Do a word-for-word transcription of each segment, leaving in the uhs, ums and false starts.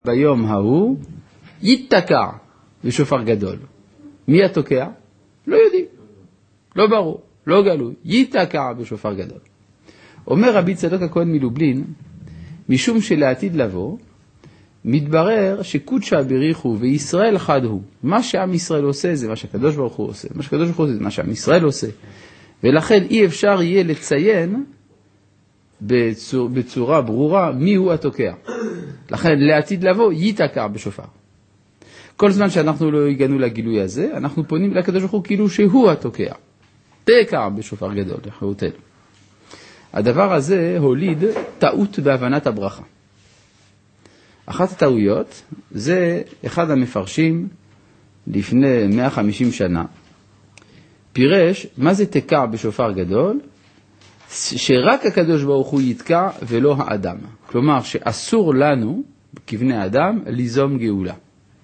ביום ההוא יתקע בשופר גדול. מי התוקע? לא יודעים, לא ברור, לא גלוי. יתקע בשופר גדול. אומר רבי צדוק הכהן מלובלין, משום שלעתיד לבוא, מתברר שקודשא בריחו וישראל חד הוא. מה שעם ישראל עושה זה מה שהקדוש ברוך הוא עושה. מה שהקדוש ברוך הוא עושה זה מה שעם ישראל עושה. ולכן אי אפשר יהיה לציין בצור, בצורה ברורה מי הוא התוקע. לכן לעתיד לבוא יתקע בשופר. כל זמן שאנחנו לא הגענו לגילוי הזה, אנחנו פונים לקדוש ברוך הוא כאילו שהוא התוקע. תקע בשופר גדול, לחירותנו. הדבר הזה הוליד טעות בהבנת הברכה. אחת הטעויות זה אחד המפרשים לפני מאה וחמישים שנה, פירש מה זה תקע בשופר גדול, שרק הקדוש ברוך הוא יתקע ולא האדם. כלומר שאסור לנו כבני אדם ליזום גאולה.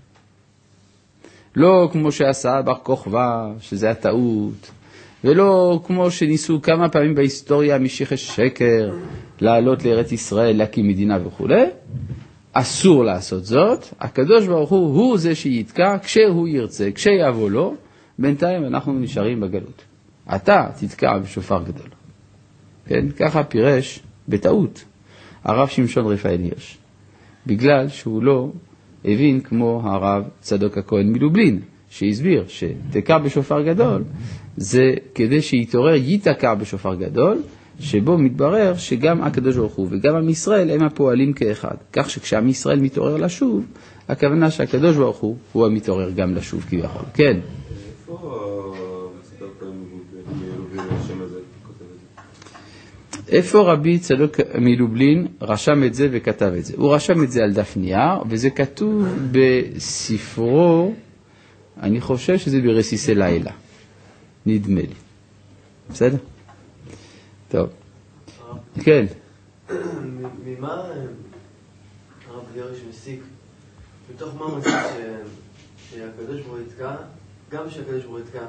לא כמו שעשה בר כוכבא, שזה הטעות, ולא כמו שניסו כמה פעמים בהיסטוריה משיחי שקר לעלות לארץ ישראל, להקים מדינה וכו'. אסור לעשות זאת. הקדוש ברוך הוא הוא זה שיתקע כשהוא ירצה, כשיבוא לו. בינתיים אנחנו נשארים בגלות. אתה תתקע בשופר גדול. כן? ככה פירש בטעות הרב שמשון רפאל הירש. בגלל שהוא לא הבין כמו הרב צדוק הכהן מלובלין, שהסביר שתקע בשופר גדול, זה כדי שיתעורר יתקע בשופר גדול, שבו מתברר שגם הקדוש ברוך הוא וגם עם ישראל הם הפועלים כאחד. כך שכשעם ישראל מתעורר לשוב, הכוונה שהקדוש ברוך הוא הוא המתעורר גם לשוב כביכול. כן. איפה רבי צדוק מלובלין רשם את זה וכתב את זה? הוא רשם את זה על דף נייר, וזה כתוב בספרו, אני חושב שזה ברסיסי לילה. נדמה לי. בסדר? טוב. כן. ממה הרב ירש מסיק? מתוך מה מסיק שהקדוש ברוך הוא יתקע, גם שהקדוש ברוך הוא יתקע,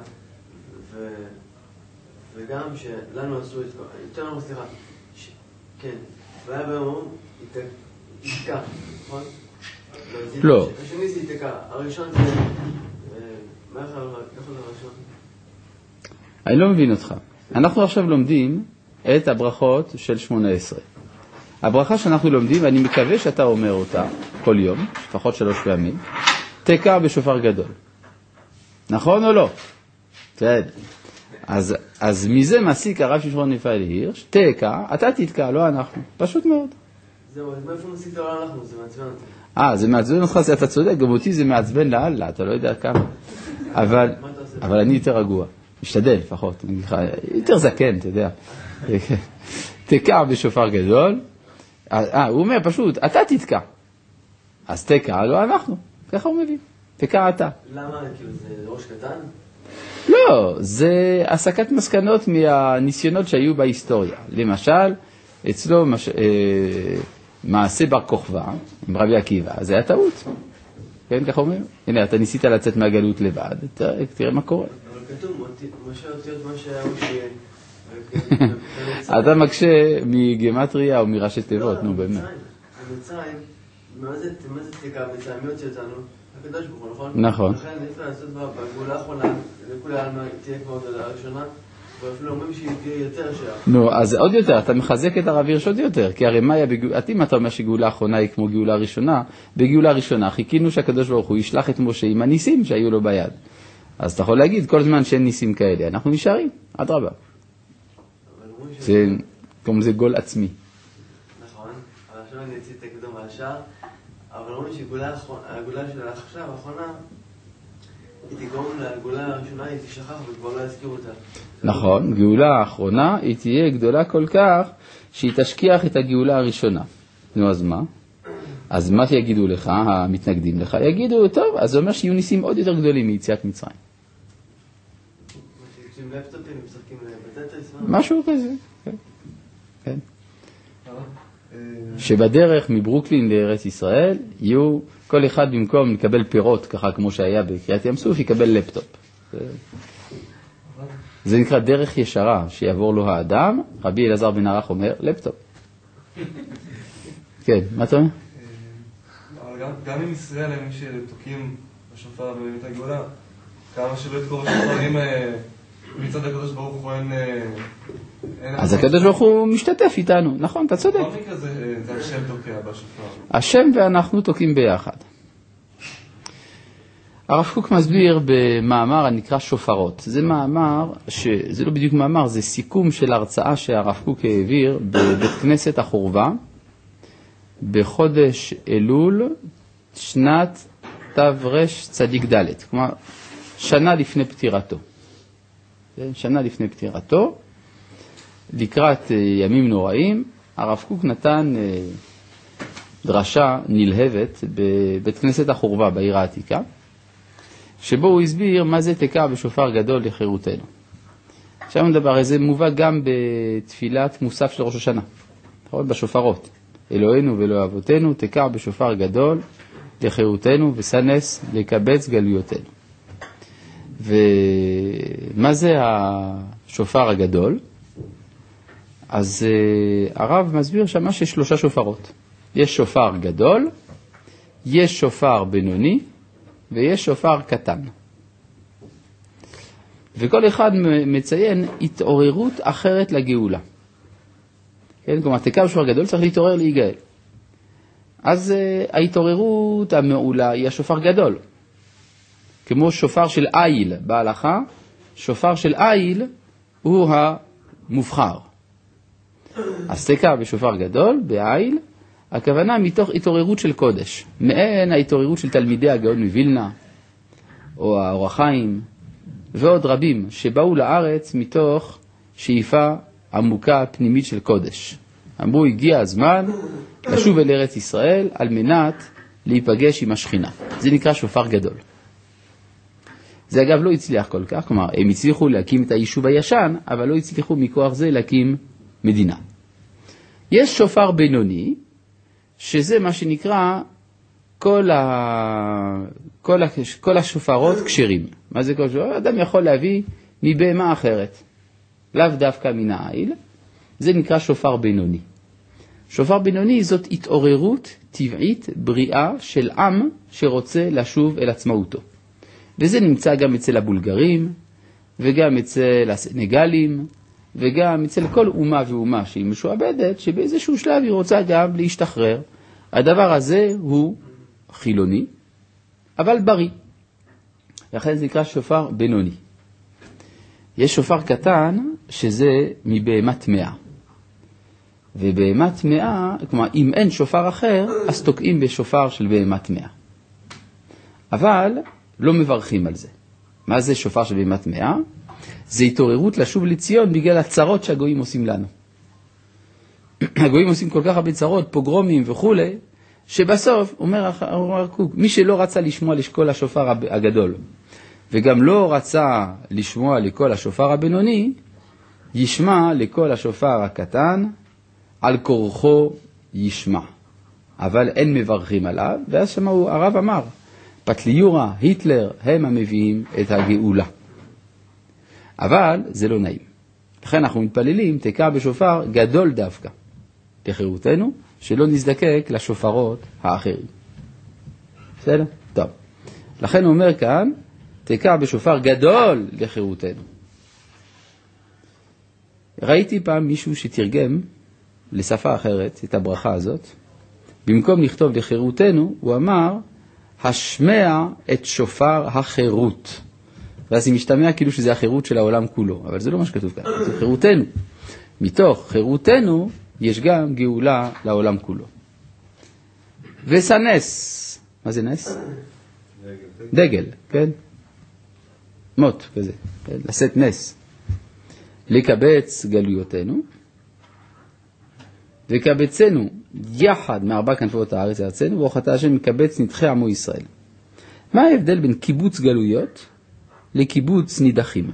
וגם שלנו עשו יתקע, יותר לנו סליחה, כן, והיה ביום יתקע, נכון? לא. השני זה יתקע, הראשון זה, מה יכול להיות הראשון? אני לא מבין אותך. אנחנו עכשיו לומדים את הברכות של שמונה עשרה. הברכה שאנחנו לומדים, ואני מקווה שאתה אומר אותה כל יום, לפחות שלוש פעמים, תקע בשופר גדול. נכון או לא? כן. אז, אז מזה מסיק הרב שמשון רפאל הירש, תקע, אתה תתקע, לא אנחנו. פשוט מאוד. זהו, אז מאיפה מסיק לא אנחנו? זה מעצבן אותי. אה, זה מעצבן אותך, אתה צודק, גם אותי זה מעצבן לאללה, אתה לא יודע כמה. אבל, אבל אני יותר רגוע. משתדל לפחות, יותר זקן, אתה יודע. תקע בשופר גדול. אה, הוא אומר פשוט, אתה תתקע. אז תקע, לא אנחנו. ככה הוא מבין. תקע אתה. למה? כאילו זה ראש קטן? לא, זה הסקת מסקנות מהניסיונות שהיו בהיסטוריה. למשל, אצלו מש... אה, מעשה בר כוכבא, עם רבי עקיבא, זה היה טעות. כן, ככה אומר? הנה, אתה ניסית לצאת מהגלות לבד, תראה, תראה מה קורה. אבל כתוב, משה אותיות מה שהיה הוא שיהיה. אתה מקשה מגמטריה או מראשי תיבות, נו באמת. במצרים, מה זה תקע במצרים? מי הוציא אותנו? הקדוש ברוך הוא, נכון? נכון. לכן נפלא לעשות בגאולה האחרונה, לכולי עלמא תהיה כמו הגאולה הראשונה, ואפילו אומרים שהיא תהיה יותר שעה. נו, אז עוד יותר, אתה מחזק את הרב הירש עוד יותר, כי הרי מה היה בגאולה, אם אתה אומר שגאולה האחרונה היא כמו גאולה ראשונה, בגאולה ראשונה חיכינו שהקדוש ברוך הוא ישלח את משה עם הניסים שהיו לו ביד. אז אתה יכול להגיד, כל זמן שאין ניסים כאלה, אנחנו נשארים, עד רבה. זה כמו זה גול עצמי. נכון, אבל עכשיו אני אציג את הקדום על השאר, אבל אומרים שהגאולה של עכשיו, האחרונה, היא תגרום לגאולה הראשונה, היא תשכח וכבר לא יזכיר אותה. נכון, גאולה האחרונה היא תהיה גדולה כל כך שהיא תשכיח את הגאולה הראשונה. נו, אז מה? אז מה יגידו לך, המתנגדים לך? יגידו, טוב, אז זה אומר שיהיו ניסים עוד יותר גדולים מיציאת מצרים. משהו כזה, כן. כן. שבדרך מברוקלין לארץ ישראל יהיו כל אחד במקום לקבל פירות ככה כמו שהיה בקריאת ים סוף יקבל לפטופ. זה נקרא דרך ישרה שיעבור לו האדם. רבי אלעזר בן ערך אומר לפטופ. כן, מה אתה אומר? גם, גם עם ישראל הם שתוקים בשופר ובאמת הגאולה, כמה שלא יתקור בשופר, אם מצד הקדוש ברוך הוא אין... אז הקדוש ברוך הוא משתתף איתנו, נכון, אתה צודק. מה מקרה זה, זה השם תוקע בשופר? השם ואנחנו תוקים ביחד. הרב קוק מסביר במאמר הנקרא שופרות. זה מאמר, זה לא בדיוק מאמר, זה סיכום של הרצאה שהרב קוק העביר בבית כנסת החורבה, בחודש אלול, שנת תרש צדיק ד', כלומר, שנה לפני פטירתו. שנה לפני פטירתו, לקראת ימים נוראים, הרב קוק נתן דרשה נלהבת בבית כנסת החורבה בעיר העתיקה, שבו הוא הסביר מה זה תקע בשופר גדול לחירותנו. עכשיו נדבר, זה מובא גם בתפילת מוסף של ראש השנה, בשופרות. אלוהינו ואלוהי אבותינו, תקע בשופר גדול לחירותנו וסנס לקבץ גלויותינו. ומה זה השופר הגדול? אז uh, הרב מסביר שמה שיש שלושה שופרות. יש שופר גדול, יש שופר בינוני, ויש שופר קטן. וכל אחד מציין התעוררות אחרת לגאולה. כן? כלומר, תקע בשופר גדול צריך להתעורר להיגאל. אז uh, ההתעוררות המעולה היא השופר גדול. כמו שופר של איל בהלכה, שופר של איל הוא המובחר. אז תקע בשופר גדול, באיל, הכוונה מתוך התעוררות של קודש. מעין ההתעוררות של תלמידי הגאון מווילנה, או האור החיים, ועוד רבים שבאו לארץ מתוך שאיפה עמוקה פנימית של קודש. אמרו, הגיע הזמן לשוב אל ארץ ישראל על מנת להיפגש עם השכינה. זה נקרא שופר גדול. זה אגב לא הצליח כל כך, כלומר, הם הצליחו להקים את היישוב הישן, אבל לא הצליחו מכוח זה להקים מדינה. יש שופר בינוני, שזה מה שנקרא כל, ה... כל, ה... כל השופרות כשרים. מה זה כל שופר? אדם יכול להביא מבהמה אחרת, לאו דווקא מן העיל. זה נקרא שופר בינוני. שופר בינוני זאת התעוררות טבעית בריאה של עם שרוצה לשוב אל עצמאותו. וזה נמצא גם אצל הבולגרים, וגם אצל הסנגלים, וגם אצל כל אומה ואומה שהיא משועבדת, שבאיזשהו שלב היא רוצה גם להשתחרר. הדבר הזה הוא חילוני, אבל בריא. לכן זה נקרא שופר בינוני. יש שופר קטן שזה מבהמת טמאה. ובהמת טמאה, כלומר אם אין שופר אחר, אז תוקעים בשופר של בהמת טמאה. אבל לא מברכים על זה. מה זה שופר של בהמת טמאה? זה התעוררות לשוב לציון בגלל הצרות שהגויים עושים לנו. הגויים עושים כל כך הרבה צרות, פוגרומים וכו', שבסוף, אומר הרב קוק, מי שלא רצה לשמוע לשקול השופר הגדול, וגם לא רצה לשמוע לקול השופר הבינוני, ישמע לקול השופר הקטן, על כורחו ישמע. אבל אין מברכים עליו, ואז שמעו, הרב אמר, פטליורה, היטלר, הם המביאים את הגאולה. אבל זה לא נעים. לכן אנחנו מתפללים, תקע בשופר גדול דווקא, לחירותנו, שלא נזדקק לשופרות האחרים. בסדר? טוב. לכן הוא אומר כאן, תקע בשופר גדול לחירותנו. ראיתי פעם מישהו שתרגם לשפה אחרת את הברכה הזאת. במקום לכתוב לחירותנו, הוא אמר, השמע את שופר החירות. ואז היא משתמע כאילו שזה החירות של העולם כולו. אבל זה לא מה שכתוב כאן, זה חירותנו. מתוך חירותנו יש גם גאולה לעולם כולו. וסנס. מה זה נס? דגל. דגל, כן? מות כזה, כן? לשאת נס. לקבץ גלויותינו. וקבצנו יחד מארבע כנפות הארץ ארצנו, ואוכתה השם מקבץ נדחי עמו ישראל. מה ההבדל בין קיבוץ גלויות לקיבוץ נידחים?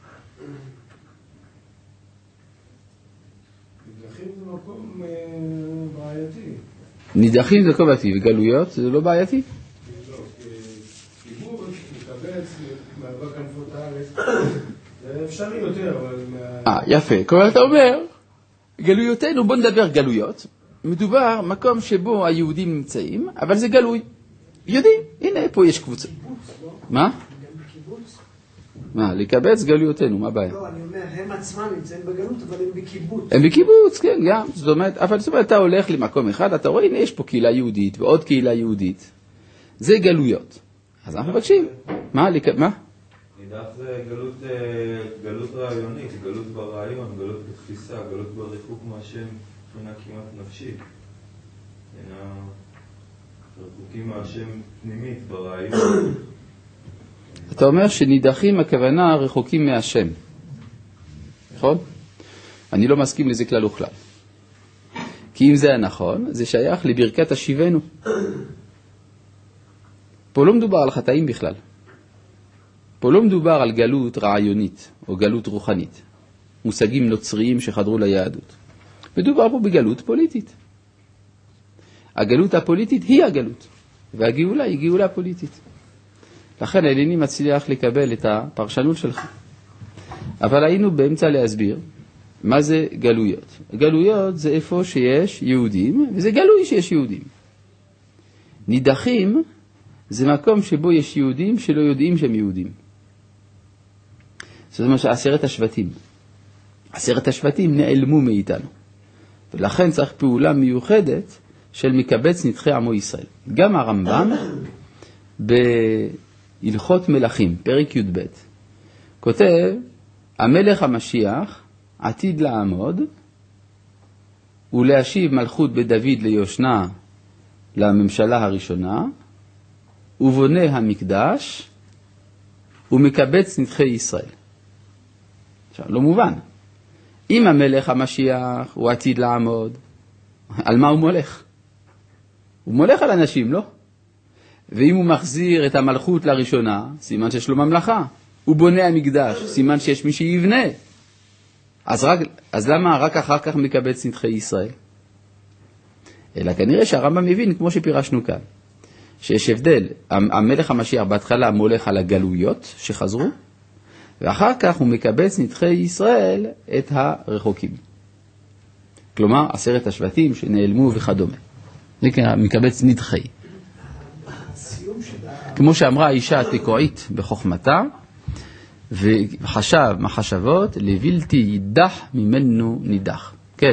נידחים זה מקום בעייתי. נידחים זה מקום בעייתי, וגלויות זה לא בעייתי? לא, קיבוץ מקבץ מארבע כנפות הארץ זה אפשרי יותר, אבל... אה, יפה. כלומר אתה אומר, גלויותינו, בוא נדבר גלויות, מדובר מקום שבו היהודים נמצאים, אבל זה גלוי. יודעים, הנה פה יש קבוצה. מה? גם בקיבוץ? מה, לקבץ גלויותינו, מה הבעיה? לא, אני אומר, הם עצמם נמצאים בגלות, אבל הם בקיבוץ. הם בקיבוץ, כן, גם. זאת אומרת, אבל זאת אומרת, אתה הולך למקום אחד, אתה רואה, הנה יש פה קהילה יהודית ועוד קהילה יהודית. זה גלויות. אז אנחנו מבקשים. מה? מה? נידח זה גלות, גלות רעיונית, גלות ברעיון, גלות בתפיסה, גלות בריחוק מהשם, מבחינה כמעט נפשית. רחוקים מהשם פנימית ברעיון. אתה אומר שנידחים הכוונה רחוקים מהשם. נכון? אני לא מסכים לזה כלל וכלל. כי אם זה הנכון, זה שייך לברכת השיבנו. פה לא מדובר על חטאים בכלל. פה לא מדובר על גלות רעיונית או גלות רוחנית. מושגים נוצריים שחדרו ליהדות. מדובר פה בגלות פוליטית. הגלות הפוליטית היא הגלות, והגאולה היא גאולה פוליטית. לכן אליני מצליח לקבל את הפרשנות שלך. אבל היינו באמצע להסביר מה זה גלויות. גלויות זה איפה שיש יהודים, וזה גלוי שיש יהודים. נידחים זה מקום שבו יש יהודים שלא יודעים שהם יהודים. זאת אומרת שעשרת השבטים. עשרת השבטים נעלמו מאיתנו. ולכן צריך פעולה מיוחדת של מקבץ נדחי עמו ישראל. גם הרמב"ם בהלכות מלכים, פרק י' ב', כותב, המלך המשיח עתיד לעמוד ולהשיב מלכות בדוד ליושנה לממשלה הראשונה, ובונה המקדש ומקבץ נדחי ישראל. עכשיו, לא מובן. אם המלך המשיח הוא עתיד לעמוד, על מה הוא מולך? הוא מולך על אנשים, לא? ואם הוא מחזיר את המלכות לראשונה, סימן שיש לו ממלכה. הוא בונה המקדש, סימן שיש מי שיבנה. אז, רק, אז למה רק אחר כך מקבץ נדחי ישראל? אלא כנראה שהרמב"ם מבין, כמו שפירשנו כאן, שיש הבדל. המלך המשיח בהתחלה מולך על הגלויות שחזרו, ואחר כך הוא מקבץ נדחי ישראל את הרחוקים. כלומר, עשרת השבטים שנעלמו וכדומה. זה מקבץ נדחי. כמו שאמרה האישה התקועית בחוכמתה, וחשב מחשבות, לבלתי יידח ממנו נידח. כן.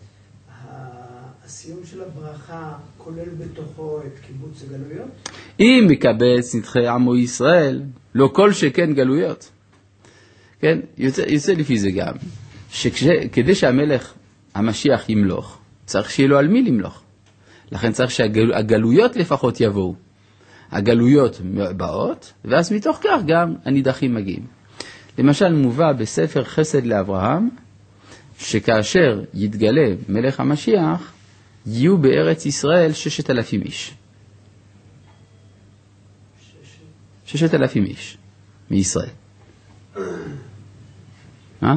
הסיום של הברכה כולל בתוכו את קיבוץ הגלויות? אם מקבץ נדחי עמו ישראל, לא כל שכן גלויות. כן, יוצא, יוצא לפי זה גם, שכדי שהמלך המשיח ימלוך, צריך שיהיה לו על מי למלוך. לכן צריך שהגלויות לפחות יבואו. הגלויות באות, ואז מתוך כך גם הנידחים מגיעים. למשל מובא בספר חסד לאברהם, שכאשר יתגלה מלך המשיח, יהיו בארץ ישראל ששת אלפים איש. ששת אלפים איש מישראל. מה?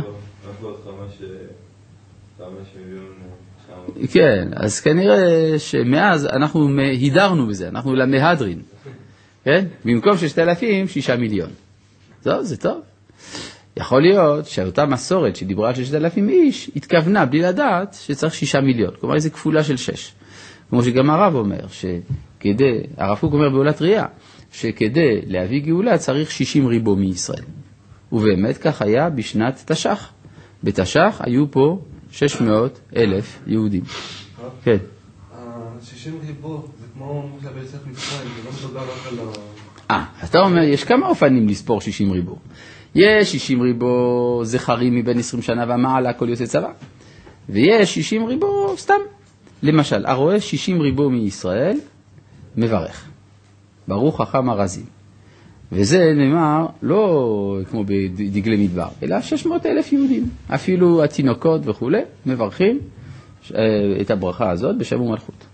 כן, אז כנראה שמאז אנחנו הידרנו בזה, אנחנו למהדרין. כן? במקום ששת אלפים, שישה מיליון. זהו, זה טוב. יכול להיות שאותה מסורת שדיברה על ששת אלפים איש, התכוונה בלי לדעת שצריך שישה מיליון. כלומר, איזו כפולה של שש. כמו שגם הרב אומר, שכדי, הרב קוק אומר בעולת ראייה, שכדי להביא גאולה צריך שישים ריבו מישראל. ובאמת כך היה בשנת תש"ח. בתש"ח היו פה שש מאות אלף יהודים. כן. שישים ריבו זה כמו ביציאת מצרים, זה לא מדובר רק על ה... אה, אתה אומר, יש כמה אופנים לספור שישים ריבו. יש שישים ריבו זכרים מבין עשרים שנה ומעלה כל יוצא צבא. ויש שישים ריבו סתם. למשל, הרואה שישים ריבו מישראל, מברך. ברוך חכם הרזים. וזה נאמר לא כמו בדגלי מדבר, אלא שש מאות אלף יהודים. אפילו התינוקות וכו' מברכים את הברכה הזאת בשם ומלכות.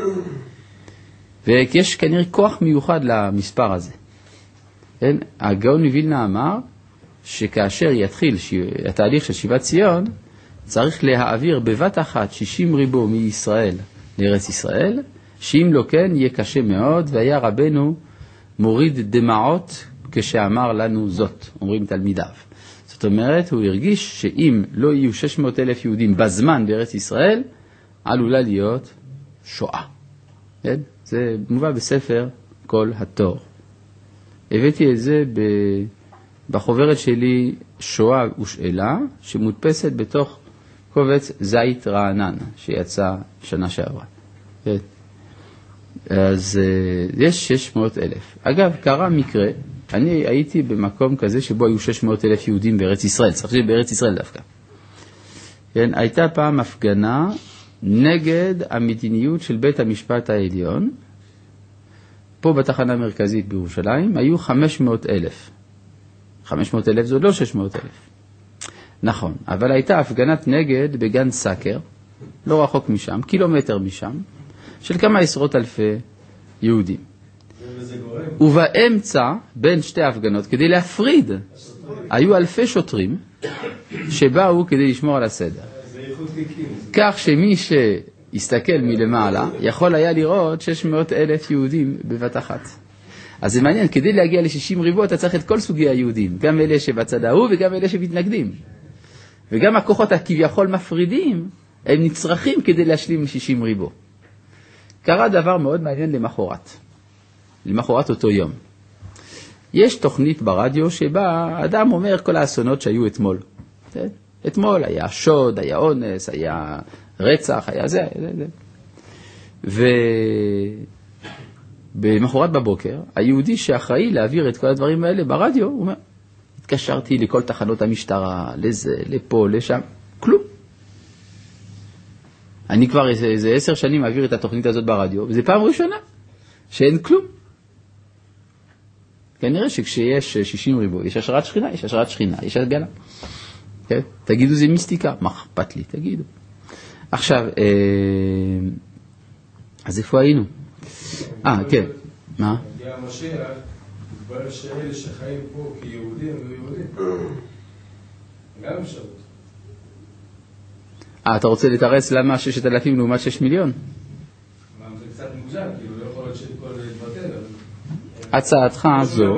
ויש כנראה כוח מיוחד למספר הזה. כן? הגאון מווילנה אמר שכאשר יתחיל התהליך של שיבת ציון, צריך להעביר בבת אחת שישים ריבו מישראל לארץ ישראל, שאם לא כן יהיה קשה מאוד, והיה רבנו מוריד דמעות כשאמר לנו זאת, אומרים תלמידיו. זאת אומרת, הוא הרגיש שאם לא יהיו שש מאות אלף יהודים בזמן בארץ ישראל, עלולה להיות שואה. כן? זה מובא בספר כל התור. הבאתי את זה בחוברת שלי שואה ושאלה, שמודפסת בתוך קובץ זית רענן, שיצא שנה שעברה. כן? אז יש שש מאות אלף. אגב, קרה מקרה, אני הייתי במקום כזה שבו היו שש מאות אלף יהודים בארץ ישראל, צריך להיות בארץ ישראל דווקא. כן? הייתה פעם הפגנה נגד המדיניות של בית המשפט העליון, פה בתחנה המרכזית בירושלים, היו חמש מאות אלף. חמש מאות אלף זה עוד לא שש מאות אלף. נכון, אבל הייתה הפגנת נגד בגן סאקר, לא רחוק משם, קילומטר משם, של כמה עשרות אלפי יהודים. ובאמצע, בין שתי הפגנות, כדי להפריד, היו אלפי שוטרים שבאו כדי לשמור על הסדר. כך שמי שהסתכל מלמעלה, יכול היה לראות שש מאות אלף יהודים בבת אחת. אז זה מעניין, כדי להגיע ל-שישים ריבו, אתה צריך את כל סוגי היהודים, גם אלה שבצד ההוא וגם אלה שמתנגדים. וגם הכוחות הכביכול מפרידים, הם נצרכים כדי להשלים ל-שישים ריבו. קרה דבר מאוד מעניין למחרת, למחרת אותו יום. יש תוכנית ברדיו שבה אדם אומר כל האסונות שהיו אתמול. אתמול היה שוד, היה אונס, היה רצח, היה זה, זה, זה. ובמחרת בבוקר, היהודי שאחראי להעביר את כל הדברים האלה ברדיו, הוא אומר, התקשרתי לכל תחנות המשטרה, לזה, לפה, לשם, כלום. אני כבר איזה עשר שנים מעביר את התוכנית הזאת ברדיו, וזה פעם ראשונה שאין כלום. כנראה שכשיש שישים ריבו, יש השראת שכינה, יש השראת שכינה, יש הגלה. כן? תגידו זה מיסטיקה, מה אכפת לי, תגידו. עכשיו, אז איפה היינו? אה, כן. מה? הגיע המשיח, התברר שאלה שחיים פה כיהודים ויהודים. גם אפשרות. אה, אתה רוצה לתרץ למה ששת אלפים לעומת שש מיליון? זה קצת מוגזם, כאילו לא יכול להיות שכל להתבטל. הצעתך זו,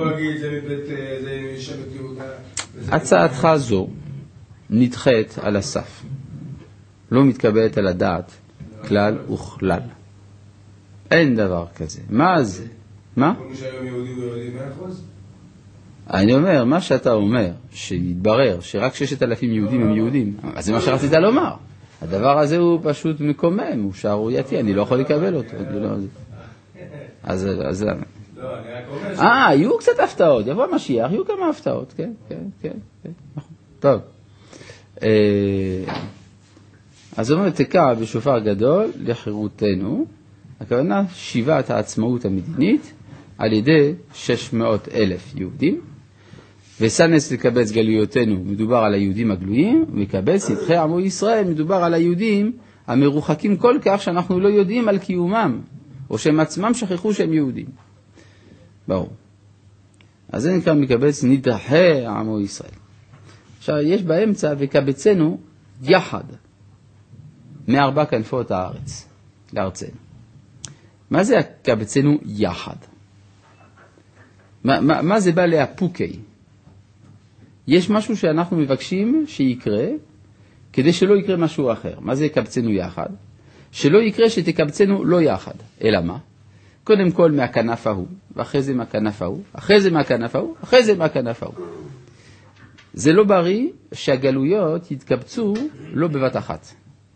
הצעתך זו נדחית על הסף. לא מתקבלת על הדעת כלל וכלל. אין דבר כזה. מה זה? מה? כל מי שהיום יהודי הוא יהודי מאה אחוז? אני אומר, מה שאתה אומר, שיתברר שרק ששת אלפים יהודים הם יהודים, אז זה מה שרצית לומר. הדבר הזה הוא פשוט מקומם, הוא שערורייתי, אני לא יכול לקבל אותו. אז, אז... לא, אני רק אומר ש... אה, יהיו קצת הפתעות, יבוא המשיח, יהיו כמה הפתעות, כן, כן, כן, כן, נכון. טוב. אז הוא אומר, תקע בשופר גדול לחירותנו, הכוונה שיבת העצמאות המדינית, על ידי שש מאות אלף יהודים, וסנס לקבץ גלויותינו, מדובר על היהודים הגלויים, וקבץ נדחי עמו ישראל, מדובר על היהודים המרוחקים כל כך שאנחנו לא יודעים על קיומם, או שהם עצמם שכחו שהם יהודים. ברור. אז זה נקרא מקבץ נדחי עמו ישראל. עכשיו, יש באמצע וקבצנו יחד, מארבע כנפות הארץ, לארצנו. מה זה הקבצנו יחד? מה, מה, מה זה בא להפוקי? יש משהו שאנחנו מבקשים שיקרה, כדי שלא יקרה משהו אחר. מה זה קבצנו יחד? שלא יקרה שתקבצנו לא יחד. אלא מה? קודם כל מהכנף ההוא, ואחרי זה מהכנף ההוא, אחרי זה מהכנף ההוא, אחרי זה מהכנף ההוא. זה לא בריא שהגלויות יתקבצו לא בבת אחת.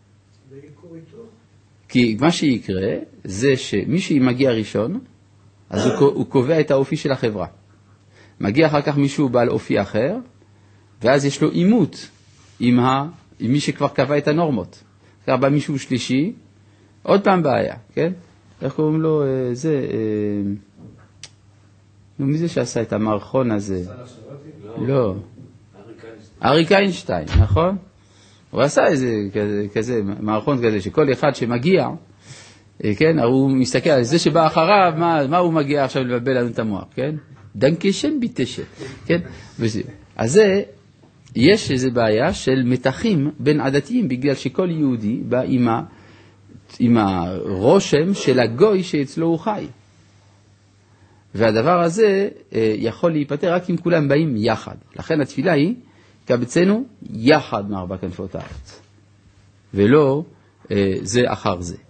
כי מה שיקרה זה שמי שמגיע ראשון, אז הוא, הוא קובע את האופי של החברה. מגיע אחר כך מישהו בעל אופי אחר, ואז יש לו אימות עם, ה, עם מי שכבר קבע את הנורמות. כך בא מישהו שלישי, עוד פעם בעיה, כן? איך קוראים לו, אה, זה, אה, נו, מי זה שעשה את המערכון הזה? לא. לא. אריק איינשטיין, נכון? הוא עשה איזה כזה, כזה, מערכון כזה, שכל אחד שמגיע, כן, הוא מסתכל על זה שבא אחריו, מה, מה הוא מגיע עכשיו לבבל לנו את המוח, כן? דנקשן ביטשן, כן? וזה. אז זה, יש איזו בעיה של מתחים בין עדתיים, בגלל שכל יהודי בא עם, ה, עם הרושם של הגוי שאצלו הוא חי. והדבר הזה יכול להיפטר רק אם כולם באים יחד. לכן התפילה היא, קבצנו יחד מארבע כנפות הארץ. ולא זה אחר זה.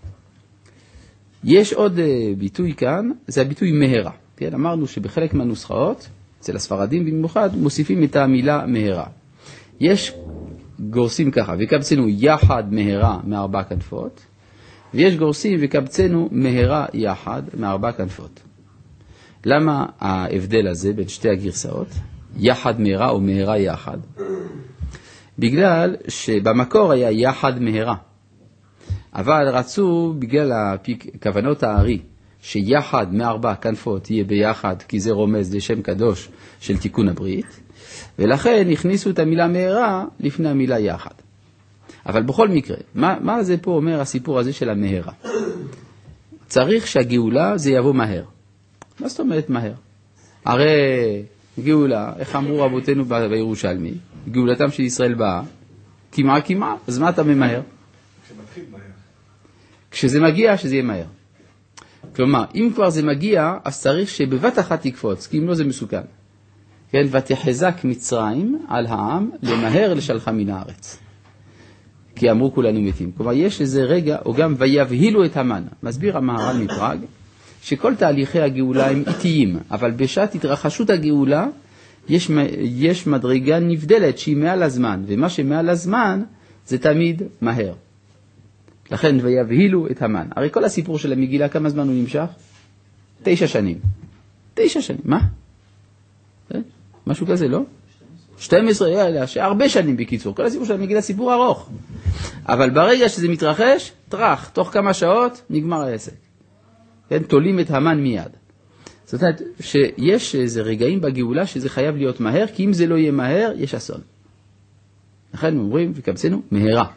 יש עוד ביטוי כאן, זה הביטוי מהרה. כן, אמרנו שבחלק מהנוסחאות, אצל הספרדים במיוחד, מוסיפים את המילה מהרה. יש גורסים ככה, וקבצנו יחד מהרה מארבע כנפות, ויש גורסים וקבצנו מהרה יחד מארבע כנפות. למה ההבדל הזה בין שתי הגרסאות, יחד מהרה או מהרה יחד? בגלל שבמקור היה יחד מהרה, אבל רצו בגלל כוונות הארי, שיחד מארבע כנפות יהיה ביחד, כי זה רומז לשם קדוש של תיקון הברית, ולכן הכניסו את המילה מהרה לפני המילה יחד. אבל בכל מקרה, מה, מה זה פה אומר הסיפור הזה של המהרה? צריך שהגאולה זה יבוא מהר. מה זאת אומרת מהר? הרי גאולה, איך אמרו רבותינו בירושלמי, גאולתם של ישראל באה, כמעה כמעה, אז מה אתה ממהר? כשמתחיל מהר. כשזה מגיע, שזה יהיה מהר. כלומר, אם כבר זה מגיע, אז צריך שבבת אחת תקפוץ, כי אם לא זה מסוכן. כן, ותחזק מצרים על העם למהר לשלחה מן הארץ. כי אמרו כולנו מתים. כלומר, יש איזה רגע, או גם ויבהילו את המן. מסביר המהר"ל מפראג, שכל תהליכי הגאולה הם איטיים, אבל בשעת התרחשות הגאולה, יש, יש מדרגה נבדלת שהיא מעל הזמן, ומה שמעל הזמן זה תמיד מהר. לכן ויבהילו את המן. הרי כל הסיפור של המגילה, כמה זמן הוא נמשך? תשע שנים. תשע שנים, מה? משהו כזה, לא? שתים עשרה, יאללה, שהרבה שנים בקיצור. כל הסיפור של המגילה סיפור ארוך. אבל ברגע שזה מתרחש, טרח, תוך כמה שעות נגמר העסק. כן, תולים את המן מיד. זאת אומרת שיש איזה רגעים בגאולה שזה חייב להיות מהר, כי אם זה לא יהיה מהר, יש אסון. לכן אומרים, וקבצנו, מהרה.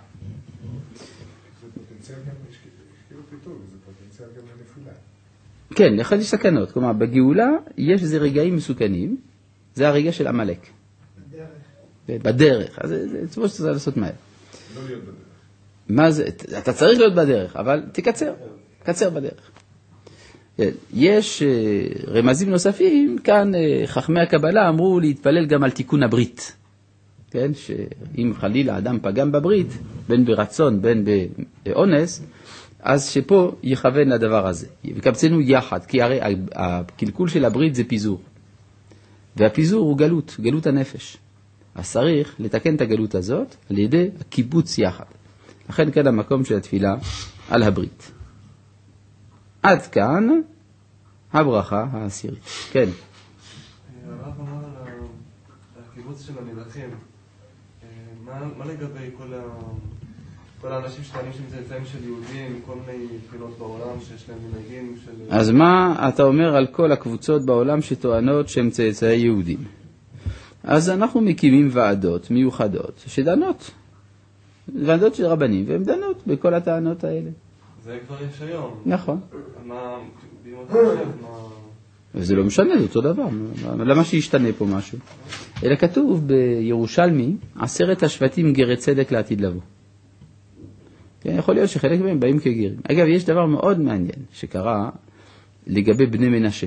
כן, לכן יש סכנות. כלומר, בגאולה יש איזה רגעים מסוכנים, זה הרגע של עמלק. בדרך. בדרך. אז זה צבוע שצריך לעשות מהר. לא להיות בדרך. מה זה? אתה צריך להיות בדרך, אבל תקצר. קצר בדרך. יש רמזים נוספים, כאן חכמי הקבלה אמרו להתפלל גם על תיקון הברית. כן, שאם חלילה אדם פגם בברית, בין ברצון, בין באונס, אז שפה יכוון לדבר הזה. וקבצנו יחד, כי הרי הקלקול של הברית זה פיזור. והפיזור הוא גלות, גלות הנפש. אז צריך לתקן את הגלות הזאת על ידי הקיבוץ יחד. לכן כאן המקום של התפילה על הברית. עד כאן הברכה העשירית. כן. הרב אמר על הקיבוץ של המלכים. מה לגבי כל ה... כל האנשים שטוענים שהם צאצאים של יהודים, כל מיני בחינות בעולם שיש להם מנהגים של... אז מה אתה אומר על כל הקבוצות בעולם שטוענות שהם צאצאי יהודים? אז אנחנו מקימים ועדות מיוחדות שדנות. ועדות של רבנים, והן דנות בכל הטענות האלה. זה כבר יש היום. נכון. מה... ביום אתה חושב, מה... וזה לא משנה, זה אותו דבר. למה שישתנה פה משהו? אלא כתוב בירושלמי, עשרת השבטים גרי צדק לעתיד לבוא. יכול להיות שחלק מהם באים כגרים. אגב, יש דבר מאוד מעניין שקרה לגבי בני מנשה.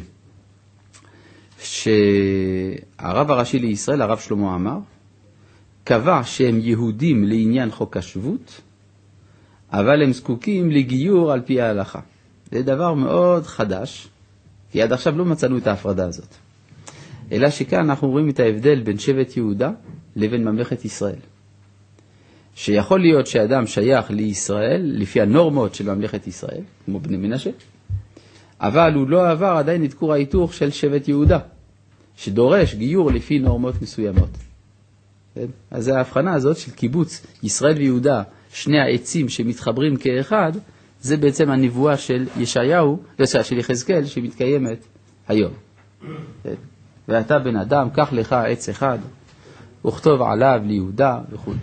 שהרב הראשי לישראל, הרב שלמה עמר, קבע שהם יהודים לעניין חוק השבות, אבל הם זקוקים לגיור על פי ההלכה. זה דבר מאוד חדש, כי עד עכשיו לא מצאנו את ההפרדה הזאת. אלא שכאן אנחנו רואים את ההבדל בין שבט יהודה לבין ממלכת ישראל. שיכול להיות שאדם שייך לישראל לפי הנורמות של ממלכת ישראל, כמו בני מנשה, אבל הוא לא עבר עדיין את כור ההיתוך של שבט יהודה, שדורש גיור לפי נורמות מסוימות. אז ההבחנה הזאת של קיבוץ ישראל ויהודה, שני העצים שמתחברים כאחד, זה בעצם הנבואה של ישעיהו, של יחזקאל, שמתקיימת היום. ואתה בן אדם, קח לך עץ אחד, וכתוב עליו ליהודה וכו'.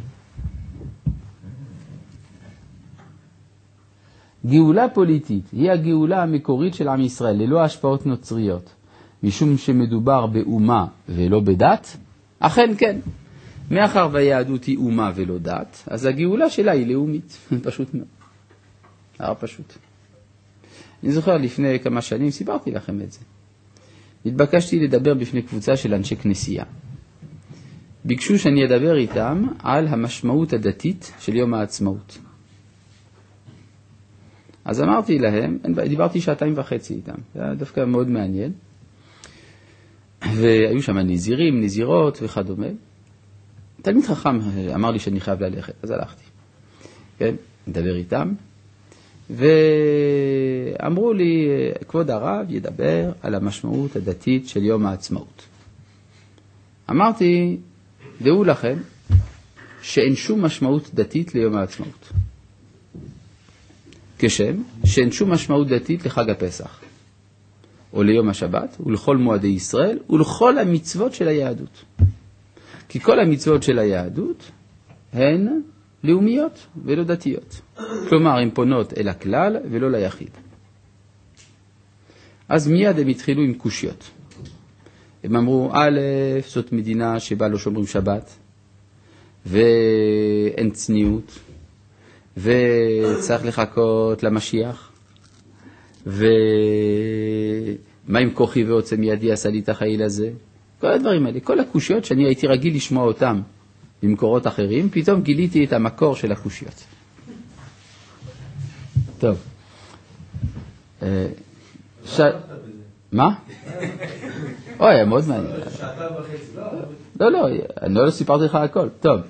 גאולה פוליטית היא הגאולה המקורית של עם ישראל, ללא השפעות נוצריות, משום שמדובר באומה ולא בדת. אכן כן, מאחר והיהדות היא אומה ולא דת, אז הגאולה שלה היא לאומית, פשוט מאוד. היה פשוט. אני זוכר לפני כמה שנים, סיפרתי לכם את זה. התבקשתי לדבר בפני קבוצה של אנשי כנסייה. ביקשו שאני אדבר איתם על המשמעות הדתית של יום העצמאות. אז אמרתי להם, דיברתי שעתיים וחצי איתם, זה היה דווקא מאוד מעניין, והיו שם נזירים, נזירות וכדומה. תלמיד חכם אמר לי שאני חייב ללכת, אז הלכתי. כן, נדבר איתם, ואמרו לי, כבוד הרב ידבר על המשמעות הדתית של יום העצמאות. אמרתי, דעו לכם שאין שום משמעות דתית ליום העצמאות. כשם שאין שום משמעות דתית לחג הפסח, או ליום השבת, ולכל מועדי ישראל, ולכל המצוות של היהדות. כי כל המצוות של היהדות הן לאומיות ולא דתיות. כלומר, הן פונות אל הכלל ולא ליחיד. אז מיד הם התחילו עם קושיות. הם אמרו, א', זאת מדינה שבה לא שומרים שבת, ואין צניעות, וצריך לחכות למשיח, ומה עם כוחי ועוצה מידי עשה לי את החיל הזה? כל הדברים האלה, כל הקושיות שאני הייתי רגיל לשמוע אותם במקורות אחרים, פתאום גיליתי את המקור של הקושיות. טוב. ש... מה? אוי, היה מאוד מעניין. שעתיים וחצי, לא? לא, לא, אני לא סיפרתי לך הכל. טוב.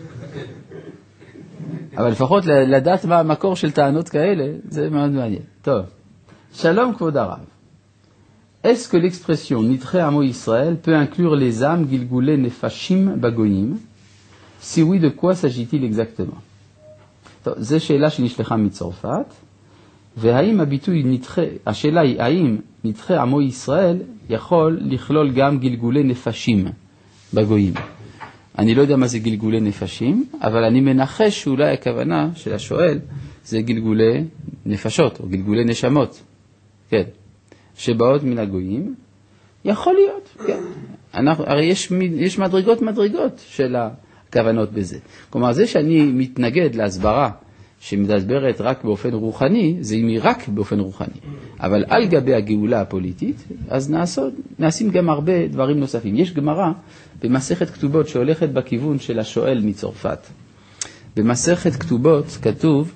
אבל לפחות לדעת מה המקור של טענות כאלה, זה מאוד מעניין. טוב. שלום כבוד הרב. Est-ce que l'expression Nitre Amo Israël peut inclure les âmes gilgoulées nefashim bagoyim? Si oui, de quoi s'agit-il exactement? זו שאלה שנשלחה מצרפת, והאם הביטוי נדחה, השאלה היא האם נדחה עמו ישראל יכול לכלול גם גלגולי נפשים בגויים. אני לא יודע מה זה גלגולי נפשים, אבל אני מנחש שאולי הכוונה של השואל זה גלגולי נפשות או גלגולי נשמות, כן, שבאות מן הגויים. יכול להיות, כן. אנחנו, הרי יש, יש מדרגות מדרגות של הכוונות בזה. כלומר, זה שאני מתנגד להסברה שמדברת רק באופן רוחני, זה אם היא רק באופן רוחני. אבל על גבי הגאולה הפוליטית, אז נעשות, נעשים גם הרבה דברים נוספים. יש גמרא במסכת כתובות שהולכת בכיוון של השואל מצרפת. במסכת כתובות כתוב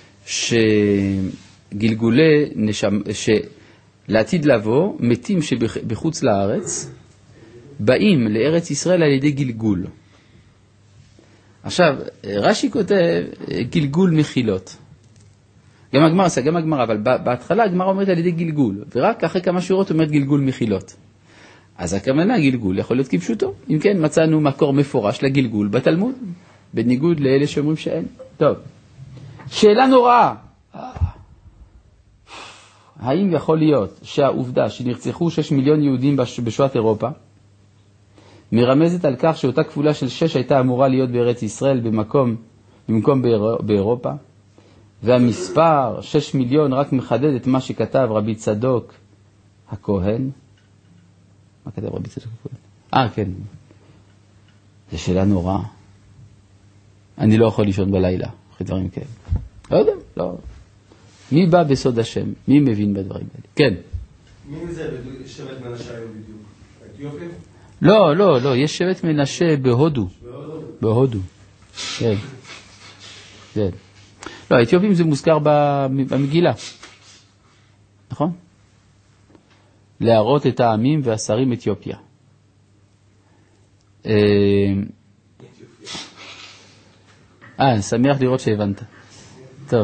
שגלגולי נשם, שלעתיד לבוא, מתים שבחוץ לארץ, באים לארץ ישראל על ידי גלגול. עכשיו, רש"י כותב גלגול מחילות. גם הגמרא עשה, גם הגמרא, אבל בהתחלה הגמרא אומרת על ידי גלגול, ורק אחרי כמה שורות אומרת גלגול מחילות. אז הכוונה גלגול יכול להיות כפשוטו. אם כן, מצאנו מקור מפורש לגלגול בתלמוד, בניגוד לאלה שאומרים שאין. טוב, שאלה נוראה. האם יכול להיות שהעובדה שנרצחו שש מיליון יהודים בשואת אירופה, מרמזת על כך שאותה כפולה של שש הייתה אמורה להיות בארץ ישראל במקום, במקום באירופה, והמספר שש מיליון רק מחדד את מה שכתב רבי צדוק הכהן. מה כתב רבי צדוק הכהן? אה, כן. זו שאלה נוראה. אני לא יכול לישון בלילה, אחרי דברים כאלה. לא יודע, לא. מי בא בסוד השם? מי מבין בדברים האלה? כן. מי זה שבט מנשה היום בדיוק? האתיופים? לא, לא, לא, יש שבט מנשה בהודו. בהודו. כן. כן. לא, האתיופים זה מוזכר במגילה. נכון? להראות את העמים והשרים אתיופיה. אה, שמח לראות שהבנת. טוב.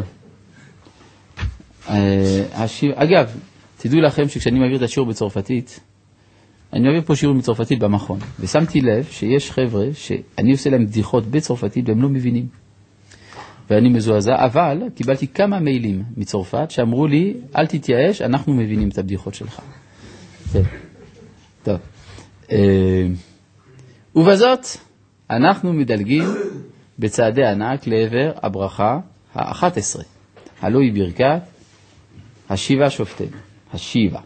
אגב, תדעו לכם שכשאני מעביר את השיעור בצרפתית, אני מעביר פה שיעור מצרפתית במכון, ושמתי לב שיש חבר'ה שאני עושה להם בדיחות בצרפתית והם לא מבינים. ואני מזועזע, אבל קיבלתי כמה מיילים מצרפת שאמרו לי, אל תתייאש, אנחנו מבינים את הבדיחות שלך. טוב. ובזאת אנחנו מדלגים בצעדי ענק לעבר הברכה ה-אחת עשרה. הלא היא ברכת השיבה שופטנו. השיבה.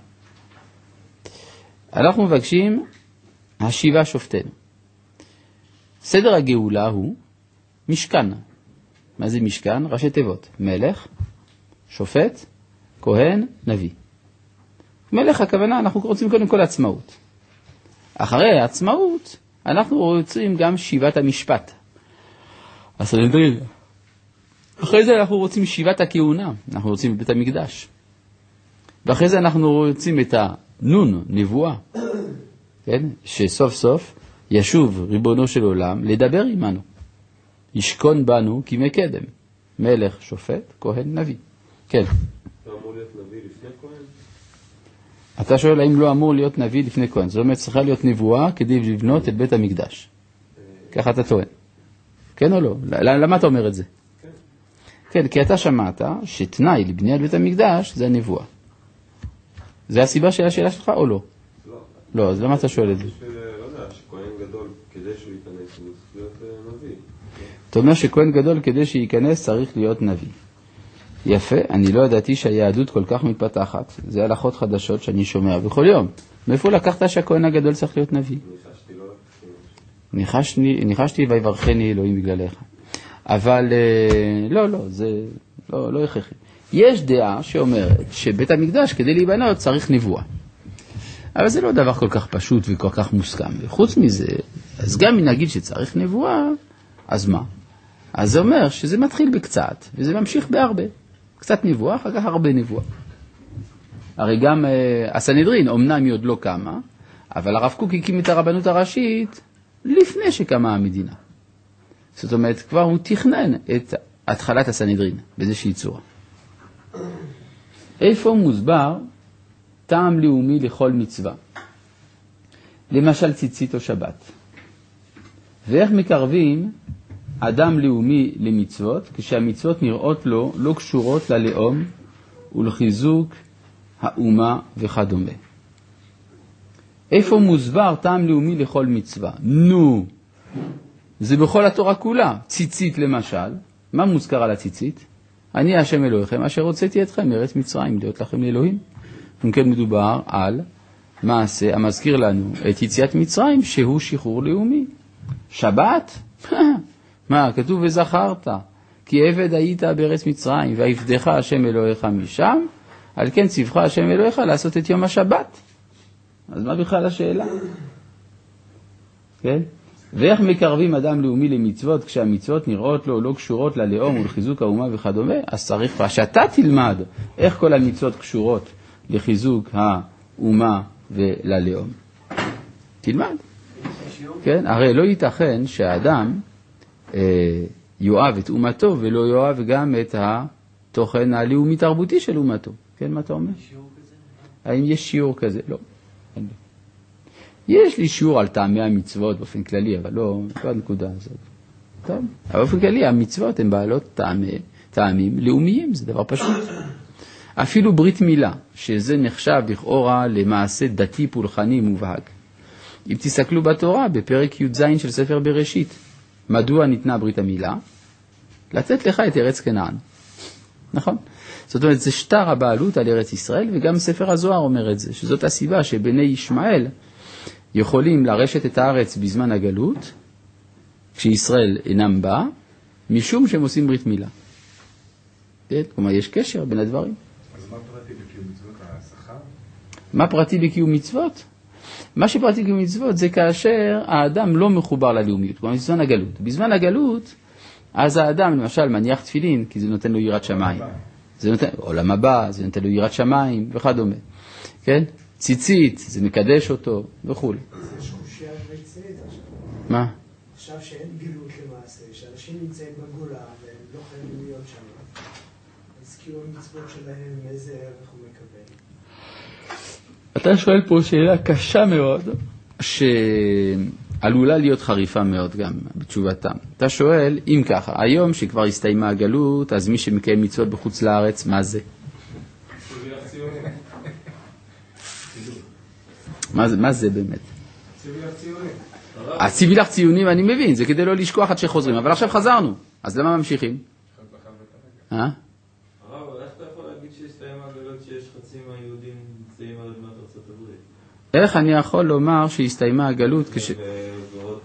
אנחנו מבקשים השיבה שופטנו. סדר הגאולה הוא משכן. מה זה משכן? ראשי תיבות. מלך, שופט, כהן, נביא. מלך הכוונה, אנחנו רוצים קודם כל עצמאות. אחרי העצמאות, אנחנו רוצים גם שיבת המשפט. הסנהדרין. אחרי זה אנחנו רוצים שיבת הכהונה, אנחנו רוצים את בית המקדש. ואחרי זה אנחנו רוצים את הנון, נבואה, כן? שסוף סוף ישוב ריבונו של עולם לדבר עמנו. ישכון בנו כימי קדם. מלך, שופט, כהן, נביא. כן. אתה אמור להיות נביא לפני כהן? אתה שואל האם לא אמור להיות נביא לפני כהן. זאת אומרת, צריכה להיות נבואה כדי לבנות את בית המקדש. ככה אתה טוען. כן או לא? למה אתה אומר את זה? כן. כן, כי אתה שמעת שתנאי לבניית בית המקדש זה הנבואה. זה הסיבה של השאלה שלך או לא? לא. לא, אז למה אתה שואל את זה? בשביל, לא יודע, שכהן גדול כדי שהוא ייכנס הוא צריך להיות נביא. אתה אומר שכהן גדול כדי שייכנס צריך להיות נביא. יפה, אני לא ידעתי שהיהדות כל כך מתפתחת. זה הלכות חדשות שאני שומע בכל יום. מאיפה לקחת שהכהן הגדול צריך להיות נביא? ניחשתי לא. ניחשתי, ניחשתי ויברכני אלוהים בגללך. אבל לא, לא, זה לא, לא הכרחי. יש דעה שאומרת שבית המקדש כדי להיבנות צריך נבואה. אבל זה לא דבר כל כך פשוט וכל כך מוסכם. וחוץ מזה, אז גם אם נגיד שצריך נבואה, אז מה? אז זה אומר שזה מתחיל בקצת, וזה ממשיך בהרבה. קצת נבואה, אחר כך הרבה נבואה. הרי גם uh, הסנהדרין, אמנם היא עוד לא קמה, אבל הרב קוק הקים את הרבנות הראשית לפני שקמה המדינה. זאת אומרת, כבר הוא תכנן את התחלת הסנהדרין, באיזושהי צורה. איפה מוסבר טעם לאומי לכל מצווה? למשל ציצית או שבת. ואיך מקרבים אדם לאומי למצוות, כשהמצוות נראות לו לא קשורות ללאום ולחיזוק האומה וכדומה. איפה מוסבר טעם לאומי לכל מצווה? נו, זה בכל התורה כולה. ציצית למשל, מה מוזכר על הציצית? אני השם אלוהיכם אשר הוצאתי אתכם מארץ מצרים להיות לכם לאלוהים. וכן מדובר על מעשה המזכיר לנו את יציאת מצרים שהוא שחרור לאומי. שבת? מה, כתוב וזכרת, כי עבד היית בארץ מצרים, ויפדך השם אלוהיך משם, על כן ציווך השם אלוהיך לעשות את יום השבת. אז מה בכלל השאלה? כן? ואיך מקרבים אדם לאומי למצוות, כשהמצוות נראות לו לא קשורות ללאום ולחיזוק האומה וכדומה? אז צריך שאתה תלמד איך כל המצוות קשורות לחיזוק האומה וללאום. תלמד. כן? הרי לא ייתכן שהאדם אה, יואב את אומתו ולא יואב גם את התוכן הלאומי תרבותי של אומתו. כן, מה אתה אומר? שיעור כזה? האם יש שיעור כזה? לא. יש לי שיעור על טעמי המצוות באופן כללי, אבל לא, לא הנקודה הזאת. טוב, אבל באופן כללי המצוות הן בעלות טעמי, טעמים לאומיים, זה דבר פשוט. אפילו ברית מילה, שזה נחשב לכאורה למעשה דתי פולחני מובהק. אם תסתכלו בתורה, בפרק י"ז של ספר בראשית, מדוע ניתנה ברית המילה? לתת לך את ארץ כנען. נכון? זאת אומרת, זה שטר הבעלות על ארץ ישראל, וגם ספר הזוהר אומר את זה, שזאת הסיבה שבני ישמעאל יכולים לרשת את הארץ בזמן הגלות, כשישראל אינם בא, משום שהם עושים ברית מילה. כלומר, יש קשר בין הדברים. אז מה פרטי בקיום מצוות? השכר? מה פרטי בקיום מצוות? מה שפרטי בקיום מצוות זה כאשר האדם לא מחובר ללאומיות, כלומר, בזמן הגלות. בזמן הגלות, אז האדם למשל מניח תפילין, כי זה נותן לו יראת שמיים. זה נותן, עולם הבא, זה נותן לו יראת שמיים וכדומה. כן? ציצית, זה מקדש אותו וכו'. זה שורשי הביצית עכשיו. מה? עכשיו שאין גלות למעשה, שאנשים נמצאים בגולה והם לא חייבים להיות שם. אז כאילו המצוות שלהם, איזה ערך הוא מקבל? אתה שואל פה שאלה קשה מאוד, שעלולה להיות חריפה מאוד גם בתשובתם. אתה שואל, אם ככה, היום שכבר הסתיימה הגלות, אז מי שמקיים מצוות בחוץ לארץ, מה זה? מה זה, מה זה באמת? ציווילך ציונים. הציווילך ציונים אני מבין, זה כדי לא לשכוח עד שחוזרים, אבל עכשיו חזרנו, אז למה ממשיכים? אה? הרב, איך אתה יכול להגיד שהסתיים הגלות שיש חצי מהיהודים נמצאים על אדמת ארצות הברית? איך אני יכול לומר שהסתיימה הגלות כש... ועוד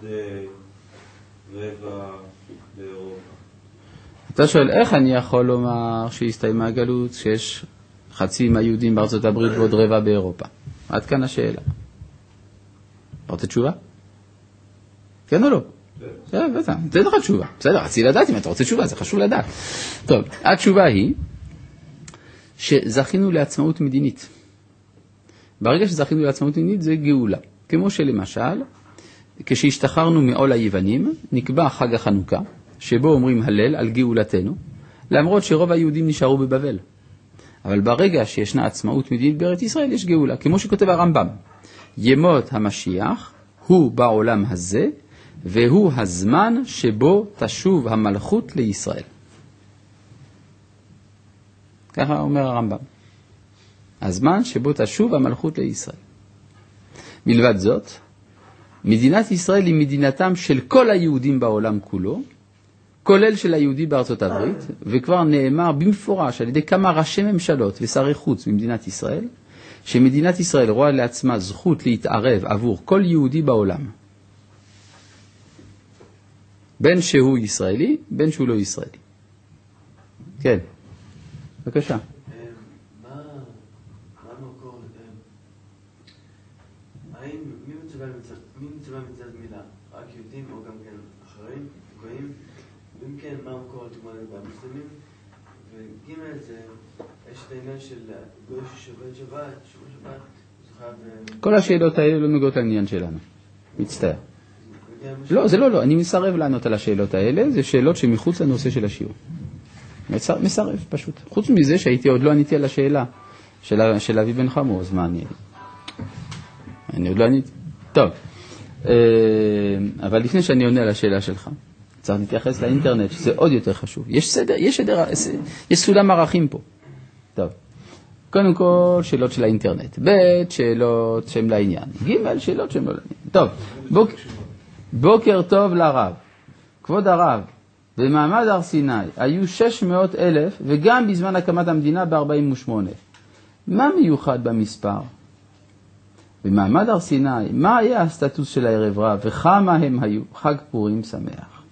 רבע באירופה. אתה שואל, איך אני יכול לומר שהסתיימה הגלות שיש חצי מהיהודים בארצות הברית ועוד רבע באירופה? עד כאן השאלה. רוצה תשובה? כן או לא? בטח, זה לך תשובה. בסדר, רציתי לדעת אם אתה רוצה תשובה, זה חשוב לדעת. טוב, התשובה היא שזכינו לעצמאות מדינית. ברגע שזכינו לעצמאות מדינית זה גאולה. כמו שלמשל, כשהשתחררנו מעול היוונים, נקבע חג החנוכה, שבו אומרים הלל על גאולתנו, למרות שרוב היהודים נשארו בבבל. אבל ברגע שישנה עצמאות מדינית בארץ ישראל, יש גאולה. כמו שכותב הרמב"ם, ימות המשיח הוא בעולם הזה, והוא הזמן שבו תשוב המלכות לישראל. ככה אומר הרמב"ם. הזמן שבו תשוב המלכות לישראל. מלבד זאת, מדינת ישראל היא מדינתם של כל היהודים בעולם כולו, כולל של היהודי בארצות הברית, וכבר נאמר במפורש על ידי כמה ראשי ממשלות ושרי חוץ במדינת ישראל, שמדינת ישראל רואה לעצמה זכות להתערב עבור כל יהודי בעולם. בין שהוא ישראלי, בין שהוא לא ישראלי. כן, בבקשה. מה המקור, האם מי מצווה מצד מילה? רק יהודים או גם כן אחרים, גויים? ואם כן, מה המקור לדוגמה במוסלמים? וג' זה, יש את העניין של גוי ששובת שבת, שבת שבת, זוכה ב... כל השאלות האלה לא נוגעות לעניין שלנו. מצטער. לא, זה לא, לא. אני מסרב לענות על השאלות האלה. זה שאלות שמחוץ לנושא של השיעור. מסרב, פשוט. חוץ מזה שהייתי עוד לא עניתי על השאלה של, של אבי בן חמו, אז מה אני... אני עוד לא עניתי. טוב. אבל לפני שאני עונה על השאלה שלך, צריך להתייחס לאינטרנט, שזה עוד יותר חשוב. יש סדר, יש סדר, יש סולם ערכים פה. טוב. קודם כל, שאלות של האינטרנט. ב', שאלות שהן לעניין. ג', שאלות שהן לא לעניין. טוב. בוק... בוקר טוב לרב. כבוד הרב, במעמד הר סיני היו שש מאות אלף, וגם בזמן הקמת המדינה ב-ארבעים ושמונה. מה מיוחד במספר? במעמד הר סיני, מה היה הסטטוס של הערב רב, וכמה הם היו? חג פורים שמח.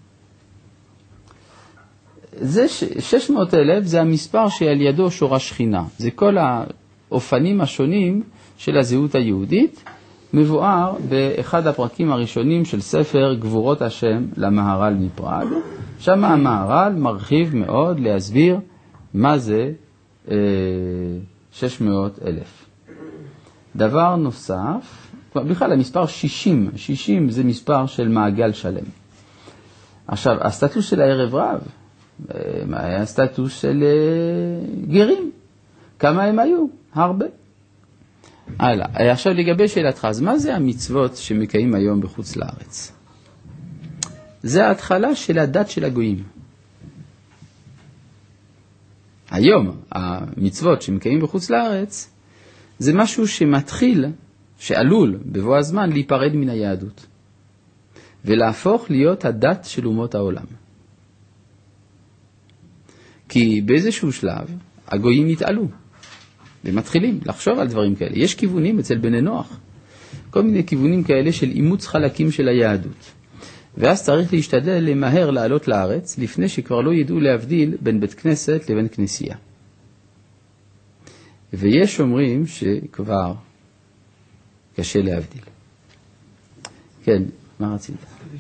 זה שש מאות אלף זה המספר שעל ידו שורש שכינה. זה כל האופנים השונים של הזהות היהודית, מבואר באחד הפרקים הראשונים של ספר גבורות השם למהר"ל מפראג. שם המהר"ל מרחיב מאוד להסביר מה זה אה, שש מאות אלף. דבר נוסף, בכלל המספר שישים, שישים זה מספר של מעגל שלם. עכשיו, הסטטוס של הערב רב, היה הסטטוס של גרים. כמה הם היו? הרבה. הלאה. עכשיו לגבי שאלתך, אז מה זה המצוות שמקיים היום בחוץ לארץ? זה ההתחלה של הדת של הגויים. היום המצוות שמקיים בחוץ לארץ זה משהו שמתחיל, שעלול בבוא הזמן להיפרד מן היהדות ולהפוך להיות הדת של אומות העולם. כי באיזשהו שלב הגויים יתעלו ומתחילים לחשוב על דברים כאלה. יש כיוונים אצל בני נוח, כל מיני כיוונים כאלה של אימוץ חלקים של היהדות. ואז צריך להשתדל למהר לעלות לארץ לפני שכבר לא ידעו להבדיל בין בית כנסת לבין כנסייה. ויש אומרים שכבר קשה להבדיל. כן, מה רצית?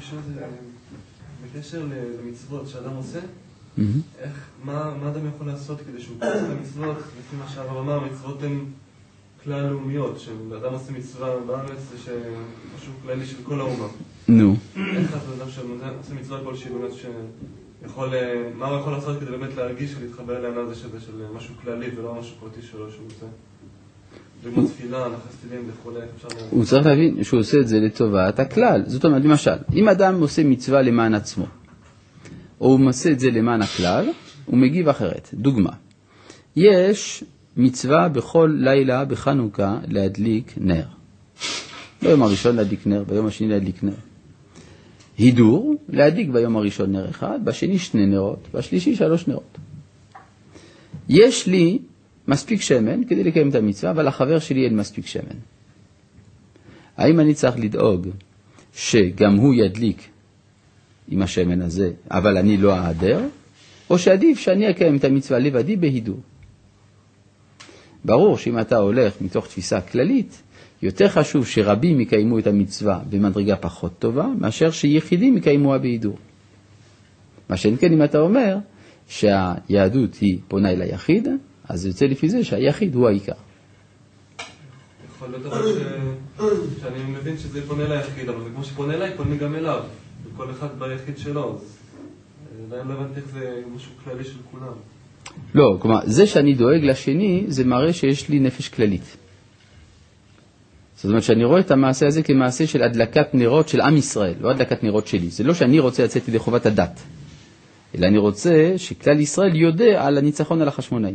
בקשר למצוות שאדם עושה, איך, מה, מה אדם יכול לעשות כדי שהוא קורא את המצוות? לפי מה שהרב אמר, המצוות הן כלל לאומיות, שאדם עושה מצווה בארץ, זה משהו כללי של כל האומה. נו. איך אדם שעושה מצווה כלשהי באמת שיכול, מה הוא יכול לעשות כדי באמת להרגיש ולהתחבר לעניין הזה שזה של משהו כללי ולא משהו פרטי שלו שהוא עושה? דוגמת תפילה, נחס תפילין וכו'. הוא צריך להבין שהוא עושה את זה לטובת הכלל. זאת אומרת, למשל, אם אדם עושה מצווה למען עצמו, או הוא עושה את זה למען הכלל, הוא מגיב אחרת. דוגמה, יש מצווה בכל לילה בחנוכה להדליק נר. ביום הראשון להדליק נר, ביום השני להדליק נר. הידור, להדליק ביום הראשון נר אחד, בשני שני נרות, בשלישי שלוש נרות. יש לי מספיק שמן כדי לקיים את המצווה, אבל לחבר שלי אין מספיק שמן. האם אני צריך לדאוג שגם הוא ידליק עם השמן הזה, אבל אני לא אעדר, או שעדיף שאני אקיים את המצווה לבדי בהידור? ברור שאם אתה הולך מתוך תפיסה כללית, יותר חשוב שרבים יקיימו את המצווה במדרגה פחות טובה, מאשר שיחידים יקיימוה בהידור. מה שאין כן אם אתה אומר שהיהדות היא פונה אל היחיד, אז יוצא לפי זה שהיחיד הוא העיקר. יכול להיות אבל ש... שאני מבין שזה פונה אל היחיד, אבל זה כמו שפונה אליי, פונה גם אליו. וכל אחד ביחיד שלו, אז עדיין לא הבנתי איך זה משהו כללי של כולם. לא, כלומר, זה שאני דואג לשני, זה מראה שיש לי נפש כללית. זאת אומרת שאני רואה את המעשה הזה כמעשה של הדלקת נרות של עם ישראל, לא הדלקת נרות שלי. זה לא שאני רוצה לצאת ידי חובת הדת, אלא אני רוצה שכלל ישראל יודע על הניצחון על החשמונאים.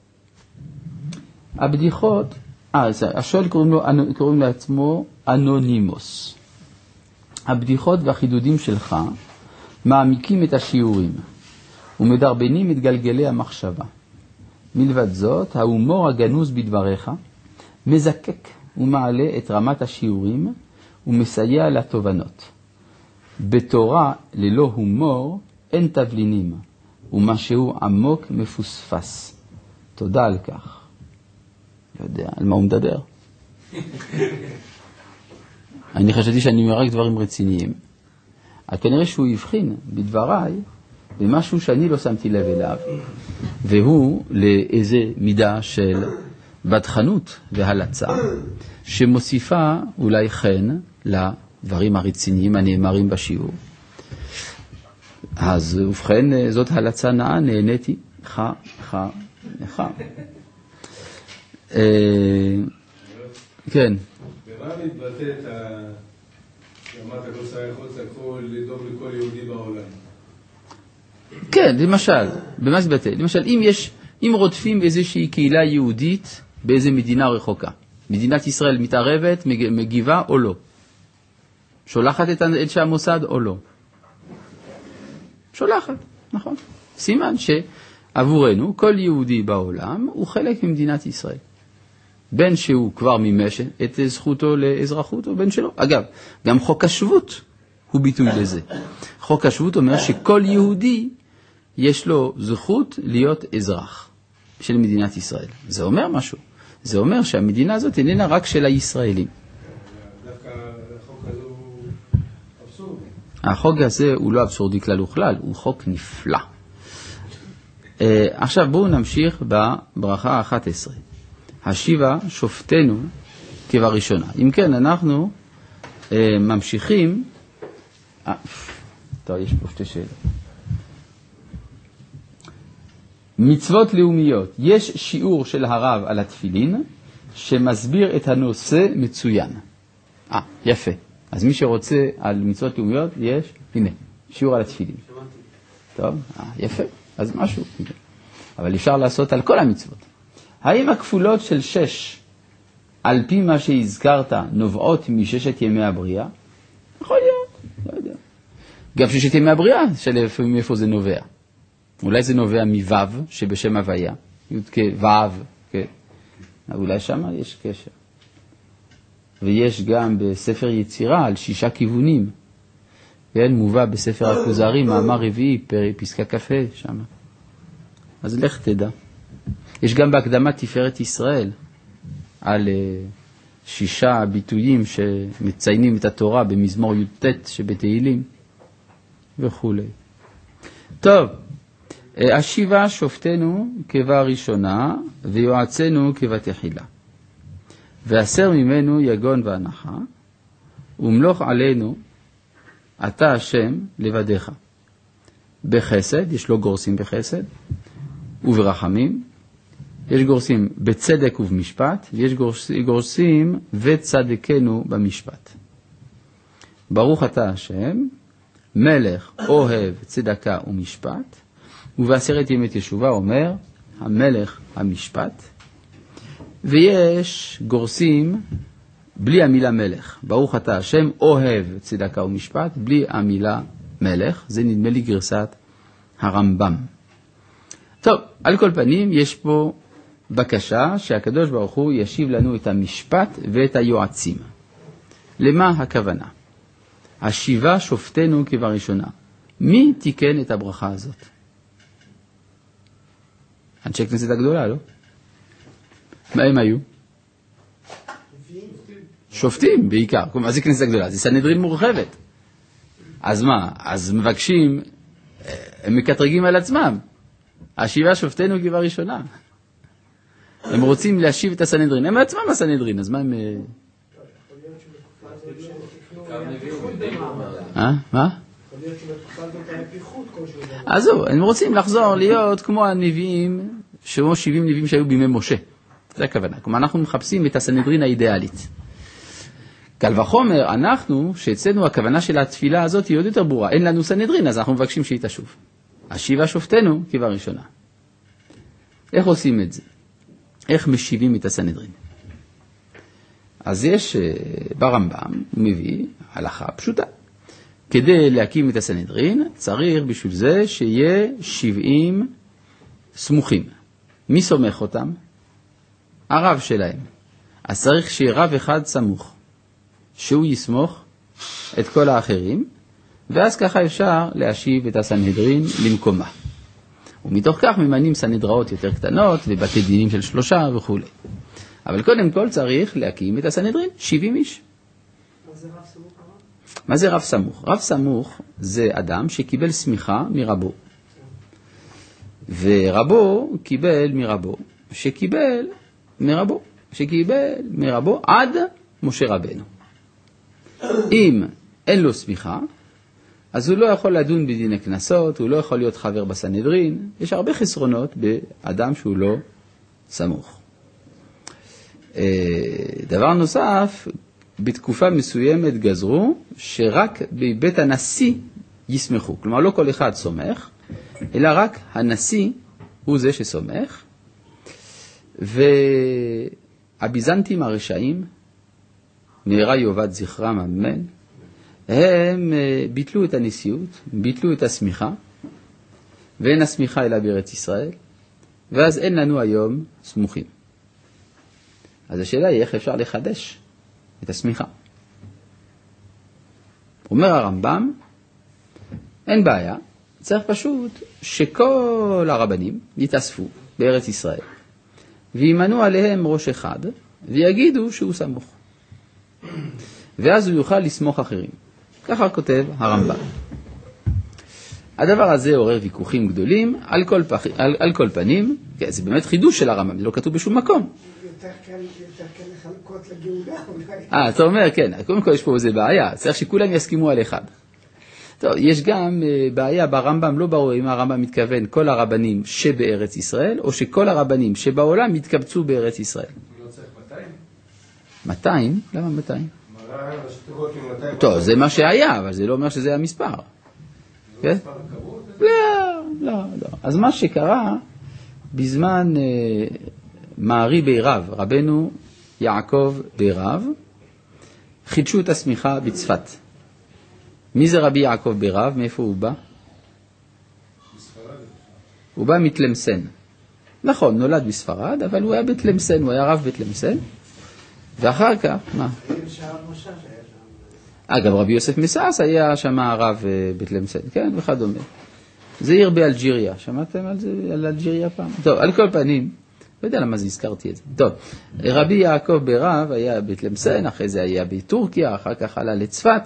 הבדיחות, אה, השואל קוראים, לו, קוראים לעצמו אנונימוס. הבדיחות והחידודים שלך מעמיקים את השיעורים ומדרבנים את גלגלי המחשבה. מלבד זאת, ההומור הגנוז בדבריך מזקק ומעלה את רמת השיעורים ומסייע לתובנות. בתורה ללא הומור אין תבלינים, ומשהו עמוק מפוספס. תודה על כך. לא יודע על מה הוא מדבר. אני חשבתי שאני אומר רק דברים רציניים. כנראה שהוא יבחין בדבריי במשהו שאני לא שמתי לב אליו, והוא לאיזה מידה של בדחנות והלצה, שמוסיפה אולי חן לדברים הרציניים הנאמרים בשיעור. אז ובכן, זאת הלצה נאה, נהניתי, חה, חה, חה. כן. במה מתבטאת שאמרת לא צריך הכל לדאוג לכל יהודי בעולם? כן, למשל, במה זה מתבטא? למשל, אם יש, אם רודפים איזושהי קהילה יהודית באיזו מדינה רחוקה, מדינת ישראל מתערבת, מגיבה או לא? שולחת את אנשי המוסד או לא? שולחת, נכון. סימן שעבורנו כל יהודי בעולם הוא חלק ממדינת ישראל. בין שהוא כבר מימש את זכותו לאזרחות או בין שלא. אגב, גם חוק השבות הוא ביטוי לזה. חוק השבות אומר שכל יהודי יש לו זכות להיות אזרח של מדינת ישראל. זה אומר משהו. זה אומר שהמדינה הזאת איננה רק של הישראלים. דווקא החוק הזה הוא אבסורדי. החוק הזה הוא לא אבסורדי כלל וכלל, הוא חוק נפלא. עכשיו בואו נמשיך בברכה ה-אחת עשרה. השיבה שופטנו כבראשונה. אם כן, אנחנו אה, ממשיכים. אה, טוב, יש פה שתי שאלות. מצוות לאומיות. יש שיעור של הרב על התפילין שמסביר את הנושא מצוין. אה, יפה. אז מי שרוצה על מצוות לאומיות, יש, הנה, שיעור על התפילין. טוב, אה, יפה. אז משהו. אבל אפשר לעשות על כל המצוות. האם הכפולות של שש, על פי מה שהזכרת, נובעות מששת ימי הבריאה? יכול להיות, לא יודע. גם ששת ימי הבריאה, שלפעמים איפה זה נובע. אולי זה נובע מוו, שבשם הוויה, י' כוו, כן. אולי שם יש קשר. ויש גם בספר יצירה על שישה כיוונים. כן, מובא בספר הכוזרי, מאמר רביעי, פסקה כ"ה שם. אז לך תדע. יש גם בהקדמת תפארת ישראל על שישה ביטויים שמציינים את התורה במזמור י"ט שבתהילים וכו'. טוב, השיבה שופטנו כבראשונה ויועצנו כבתחילה. והסר ממנו יגון והנחה ומלוך עלינו אתה השם לבדך. בחסד, יש לו גורסים בחסד וברחמים, יש גורסים בצדק ובמשפט, ויש גורסים וצדקנו במשפט. ברוך אתה השם, מלך אוהב צדקה ומשפט, ובעשרת ימי תשובה אומר, המלך המשפט, ויש גורסים בלי המילה מלך. ברוך אתה השם, אוהב צדקה ומשפט, בלי המילה מלך. זה נדמה לי גרסת הרמב"ם. טוב, על כל פנים יש פה בקשה שהקדוש ברוך הוא ישיב לנו את המשפט ואת היועצים. למה הכוונה? השיבה שופטנו כבראשונה. מי תיקן את הברכה הזאת? אנשי כנסת הגדולה, לא? מה הם היו? שופטים בעיקר. מה זה כנסת גדולה? זה סנהדרין מורחבת. אז מה? אז מבקשים, הם מקטרגים על עצמם. השיבה שופטינו כבר ראשונה. הם רוצים להשיב את הסנהדרין. הם עצמם הסנהדרין, אז מה הם... אה? מה? אז זהו, הם רוצים לחזור להיות כמו הנביאים, כמו שבעים נביאים שהיו בימי משה. זה הכוונה. כלומר, אנחנו מחפשים את הסנהדרין האידיאלית. קל וחומר, אנחנו, שאצלנו הכוונה של התפילה הזאת היא עוד יותר ברורה. אין לנו סנהדרין, אז אנחנו מבקשים שהיא תשוב. השיבה שופטנו כבר ראשונה. איך עושים את זה? איך משיבים את הסנהדרין? אז יש ברמב"ם, הוא מביא הלכה פשוטה. כדי להקים את הסנהדרין, צריך בשביל זה שיהיה שבעים סמוכים. מי סומך אותם? הרב שלהם. אז צריך שיהיה רב אחד סמוך, שהוא יסמוך את כל האחרים, ואז ככה אפשר להשיב את הסנהדרין למקומה. ומתוך כך ממנים סנהדראות יותר קטנות, ובתי דינים של שלושה וכו'. אבל קודם כל צריך להקים את הסנהדרין, שבעים איש. מה זה רב סמוך? מה זה רב סמוך? רב סמוך זה אדם שקיבל סמיכה מרבו. ורבו קיבל מרבו, שקיבל מרבו, שקיבל מרבו עד משה רבנו. אם אין לו סמיכה, אז הוא לא יכול לדון בדיני כנסות, הוא לא יכול להיות חבר בסנהדרין. יש הרבה חסרונות באדם שהוא לא סמוך. דבר נוסף, בתקופה מסוימת גזרו שרק בבית הנשיא יסמכו. כלומר, לא כל אחד סומך, אלא רק הנשיא הוא זה שסומך. והביזנטים הרשעים, מהרה יאבד זכרם אמן, הם ביטלו את הנשיאות, ביטלו את הסמיכה, ואין הסמיכה אלא בארץ ישראל, ואז אין לנו היום סמוכים. אז השאלה היא איך אפשר לחדש את הסמיכה. אומר הרמב"ם, אין בעיה, צריך פשוט שכל הרבנים יתאספו בארץ ישראל, וימנו עליהם ראש אחד, ויגידו שהוא סמוך. ואז הוא יוכל לסמוך אחרים. ככה כותב הרמב"ם. הדבר הזה עורר ויכוחים גדולים, על כל, פח... על, על כל פנים, כן, זה באמת חידוש של הרמב"ם, זה לא כתוב בשום מקום. יותר קל, יותר קל לחלקות לגאולה, אולי. אה, אתה אומר, כן, קודם כל יש פה איזה בעיה, צריך שכולם יסכימו על אחד. טוב, יש גם uh, בעיה ברמב"ם, לא ברור אם הרמב"ם מתכוון כל הרבנים שבארץ ישראל, או שכל הרבנים שבעולם יתקבצו בארץ ישראל. לא צריך מאתיים? מאתיים? למה מאתיים? מראה השטרות עם מאתיים. טוב, זה מה שהיה, אבל זה לא אומר שזה המספר. כן? מספר הקרוב? לא, לא, לא. אז מה שקרה, בזמן uh, מערי בירב, רבנו יעקב בירב, חידשו את הסמיכה בצפת. מי זה רבי יעקב בירב? מאיפה הוא בא? בספרד. הוא בא מתלמסן. נכון, נולד בספרד, אבל הוא היה בתלמסן, הוא היה רב בתלמסן. ואחר כך, מה? אגב, רבי יוסף מסעס היה שם הרב בתלמסן, כן, וכדומה. זה עיר באלג'יריה, שמעתם על זה, על אלג'יריה פעם? טוב, על כל פנים, לא יודע למה זה הזכרתי את זה. טוב, רבי יעקב בירב היה בתלמסן, אחרי זה היה בטורקיה, אחר כך עלה לצפת,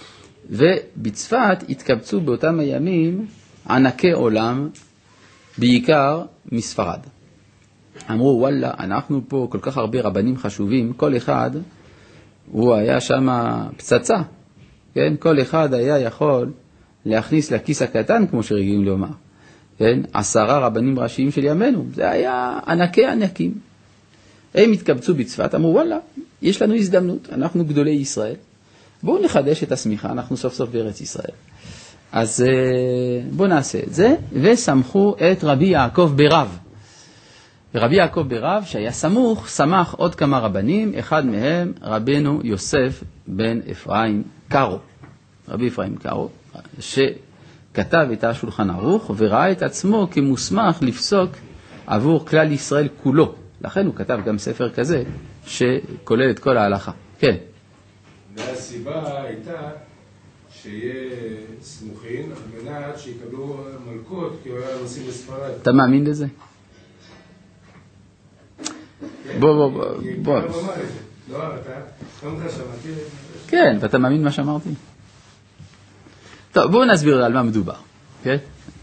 ובצפת התקבצו באותם הימים ענקי עולם, בעיקר מספרד. אמרו, וואלה, אנחנו פה כל כך הרבה רבנים חשובים, כל אחד, הוא היה שם פצצה, כן? כל אחד היה יכול להכניס לכיס הקטן, כמו שרגילים לומר, כן? עשרה רבנים ראשיים של ימינו, זה היה ענקי ענקים. הם התקבצו בצפת, אמרו, וואלה, יש לנו הזדמנות, אנחנו גדולי ישראל, בואו נחדש את הסמיכה, אנחנו סוף סוף בארץ ישראל. אז בואו נעשה את זה, וסמכו את רבי יעקב בירב. ורבי יעקב בירב, שהיה סמוך, סמך עוד כמה רבנים, אחד מהם רבנו יוסף בן אפרים קארו. רבי אפרים קארו, שכתב את השולחן ערוך, וראה את עצמו כמוסמך לפסוק עבור כלל ישראל כולו. לכן הוא כתב גם ספר כזה, שכולל את כל ההלכה. כן. והסיבה הייתה שיהיה סמוכין, על מנת שיקבלו מלכות, כי הוא היה נוסעים בספרד. אתה מאמין לזה? בוא, בוא, בוא. לא, אתה, לא ממך שמעתי. כן, ואתה מאמין מה שאמרתי? טוב, בואו נסביר על מה מדובר, כן?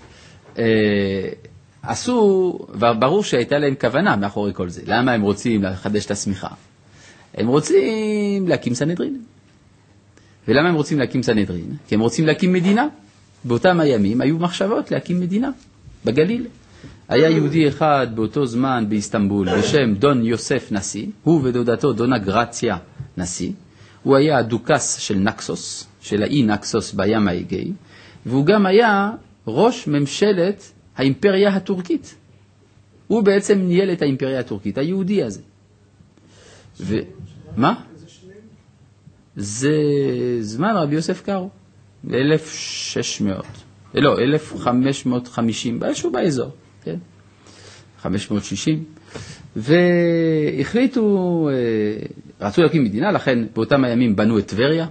עשו, וברור שהייתה להם כוונה מאחורי כל זה. למה הם רוצים לחדש את הסמיכה? הם רוצים להקים סנהדרין. ולמה הם רוצים להקים סנהדרין? כי הם רוצים להקים מדינה. באותם הימים היו מחשבות להקים מדינה בגליל. היה יהודי אחד באותו זמן באיסטנבול בשם דון יוסף נשיא, הוא ודודתו דונה גרציה נשיא. הוא היה הדוקס של נקסוס, של האי נקסוס בים האגאי, והוא גם היה ראש ממשלת האימפריה הטורקית. הוא בעצם ניהל את האימפריה הטורקית, היהודי הזה. ו... מה? זה זמן רבי יוסף קארו, ב-אלף ושש מאות, לא, אלף וחמש מאות וחמישים, באיזשהו באזור, כן? חמש מאות ושישים, והחליטו, רצו להקים מדינה, לכן באותם הימים בנו את טבריה,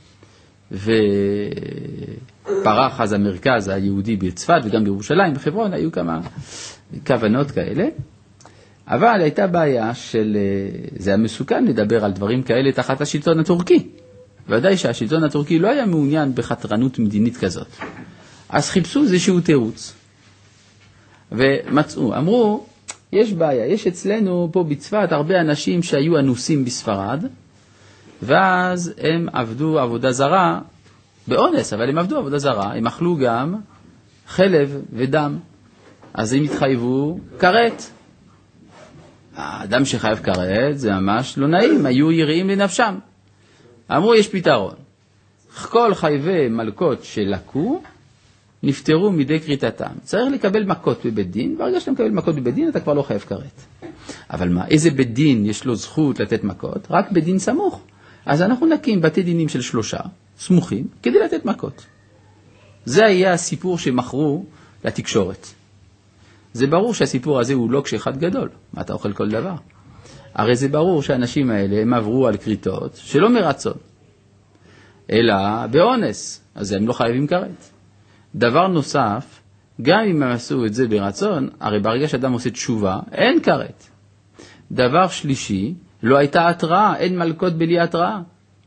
ופרח אז המרכז היהודי בצפת וגם בירושלים, בחברון, היו כמה כוונות כאלה, אבל הייתה בעיה של, זה היה מסוכן לדבר על דברים כאלה תחת השלטון הטורקי. ודאי שהשלטון הטורקי לא היה מעוניין בחתרנות מדינית כזאת. אז חיפשו איזשהו תירוץ. ומצאו, אמרו, יש בעיה, יש אצלנו פה בצפת הרבה אנשים שהיו אנוסים בספרד, ואז הם עבדו עבודה זרה, באונס, אבל הם עבדו עבודה זרה, הם אכלו גם חלב ודם. אז הם התחייבו כרת. האדם שחייב כרת זה ממש לא נעים, היו יראים לנפשם. אמרו יש פתרון. כל חייבי מלכות שלקו נפטרו מידי כריתתם. צריך לקבל מכות בבית דין, ברגע שאתה מקבל מכות בבית דין אתה כבר לא חייב כרת. אבל מה, איזה בית דין יש לו זכות לתת מכות? רק בית דין סמוך. אז אנחנו נקים בתי דינים של שלושה סמוכים כדי לתת מכות. זה היה הסיפור שמכרו לתקשורת. זה ברור שהסיפור הזה הוא לא כשאחד גדול. מה אתה אוכל כל דבר? הרי זה ברור שהאנשים האלה הם עברו על קריטות שלא מרצון, אלא באונס, אז הם לא חייבים כרת. דבר נוסף, גם אם הם עשו את זה ברצון, הרי ברגע שאדם עושה תשובה, אין כרת. דבר שלישי, לא הייתה התראה, אין מלכות בלי התראה.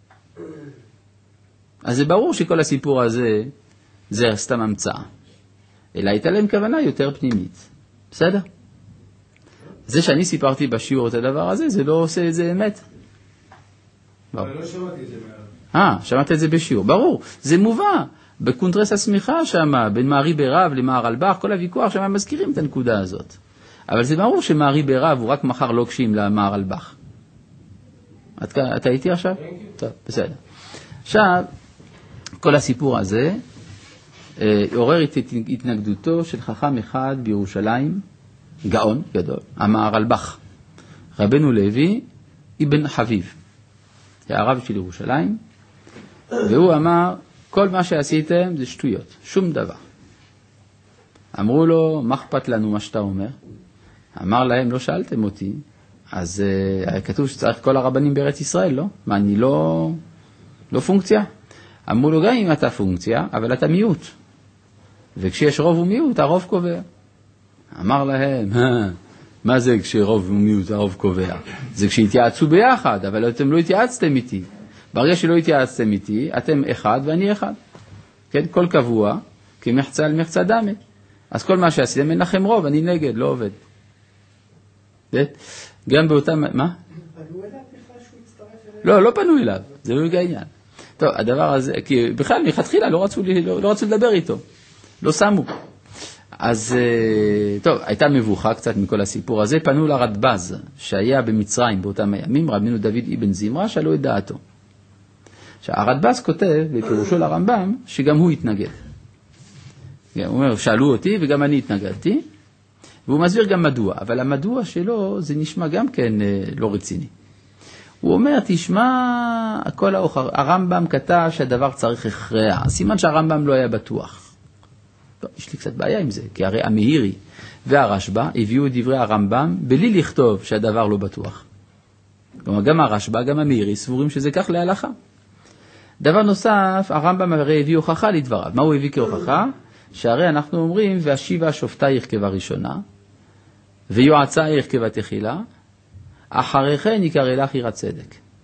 אז זה ברור שכל הסיפור הזה, זה סתם המצאה. אלא הייתה להם כוונה יותר פנימית. בסדר? זה שאני סיפרתי בשיעור את הדבר הזה, זה לא עושה את זה אמת. אבל לא שמעתי את זה מעל. אה, שמעת את זה בשיעור. ברור, זה מובא. בקונטרס הסמיכה שם, בין מערי ברב למער אלבך, כל הוויכוח שם מזכירים את הנקודה הזאת. אבל זה ברור שמערי ברב הוא רק מחר לוקשים למער אלבך. אתה, אתה איתי עכשיו? טוב, בסדר. עכשיו, כל הסיפור הזה אה, עורר את התנגדותו של חכם אחד בירושלים, גאון גדול, המער אלבך, רבנו לוי אבן חביב, הרב של ירושלים, והוא אמר, כל מה שעשיתם זה שטויות, שום דבר. אמרו לו, מה אכפת לנו מה שאתה אומר? אמר להם, לא שאלתם אותי, אז uh, כתוב שצריך כל הרבנים בארץ ישראל, לא? מה, אני לא, לא פונקציה? אמרו לו, גם אם אתה פונקציה, אבל אתה מיעוט. וכשיש רוב ומיעוט, הרוב קובע. אמר להם, מה זה כשרוב ומיעוט הרוב קובע? זה כשהתייעצו ביחד, אבל אתם לא התייעצתם איתי. ברגע שלא התייעצתם איתי, אתם אחד ואני אחד. כן? כל קבוע, כמחצה על מחצה דמה. אז כל מה שעשיתם, אין לכם רוב, אני נגד, לא עובד. גם באותם, מה? פנו אליו בכלל שהוא יצטרף אליו? לא, לא פנו אליו, זה לא העניין. טוב, הדבר הזה, כי בכלל מלכתחילה לא רצו, לא, לא רצו לדבר איתו, לא שמו. אז, טוב, הייתה מבוכה קצת מכל הסיפור הזה, פנו לרדב"ז, שהיה במצרים באותם הימים, רבנו דוד אבן זמרה, שאלו את דעתו. שהרדב"ז כותב בפירושו לרמב"ם, שגם הוא התנגד. הוא אומר, שאלו אותי וגם אני התנגדתי, והוא מסביר גם מדוע, אבל המדוע שלו זה נשמע גם כן לא רציני. הוא אומר, תשמע, הכל האוחר, הרמב"ם כתב שהדבר צריך הכרע, סימן שהרמב"ם לא היה בטוח. לא, יש לי קצת בעיה עם זה, כי הרי המהירי והרשב"א הביאו את דברי הרמב"ם בלי לכתוב שהדבר לא בטוח. כלומר, גם הרשב"א, גם המהירי סבורים שזה כך להלכה. דבר נוסף, הרמב"ם הרי הביא הוכחה לדבריו. מה הוא הביא כהוכחה? שהרי אנחנו אומרים, והשיבה השופטה ירכבה ראשונה, ויועצה ירכבה תחילה, אחרי כן יקרא לך עיר הצדק.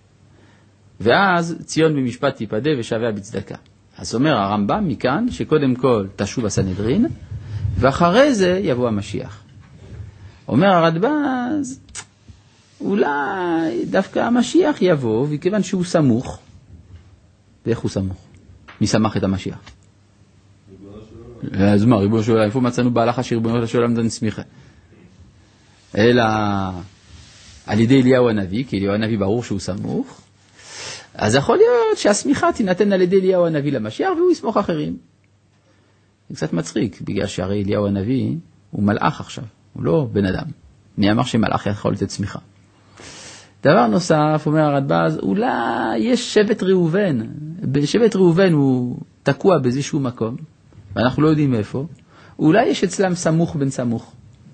ואז ציון במשפט תיפדה ושווה בצדקה. אז אומר הרמב"ם מכאן שקודם כל תשוב הסנהדרין, ואחרי זה יבוא המשיח. אומר הרדב"ז, אולי דווקא המשיח יבוא, וכיוון שהוא סמוך, ואיך הוא סמוך? מי סמך את המשיח? אז מה, ריבונו של עולם, איפה מצאנו בהלכה שריבונו של עולם דן סמיכה? אלא על ידי אליהו הנביא, כי אליהו הנביא ברור שהוא סמוך, אז יכול להיות שהסמיכה תינתן על ידי אליהו הנביא למשיח, והוא יסמוך אחרים. זה קצת מצחיק, בגלל שהרי אליהו הנביא הוא מלאך עכשיו, הוא לא בן אדם. מי אמר שמלאך יכול לתת סמיכה? דבר נוסף, אומר הרדב"ז, אולי יש שבט ראובן. בשבט ראובן הוא תקוע באיזשהו מקום, ואנחנו לא יודעים איפה. אולי יש אצלם סמוך בן סמוך.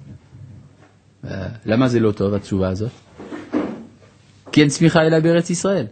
למה זה לא טוב, התשובה הזאת? כי אין סמיכה אלא בארץ ישראל.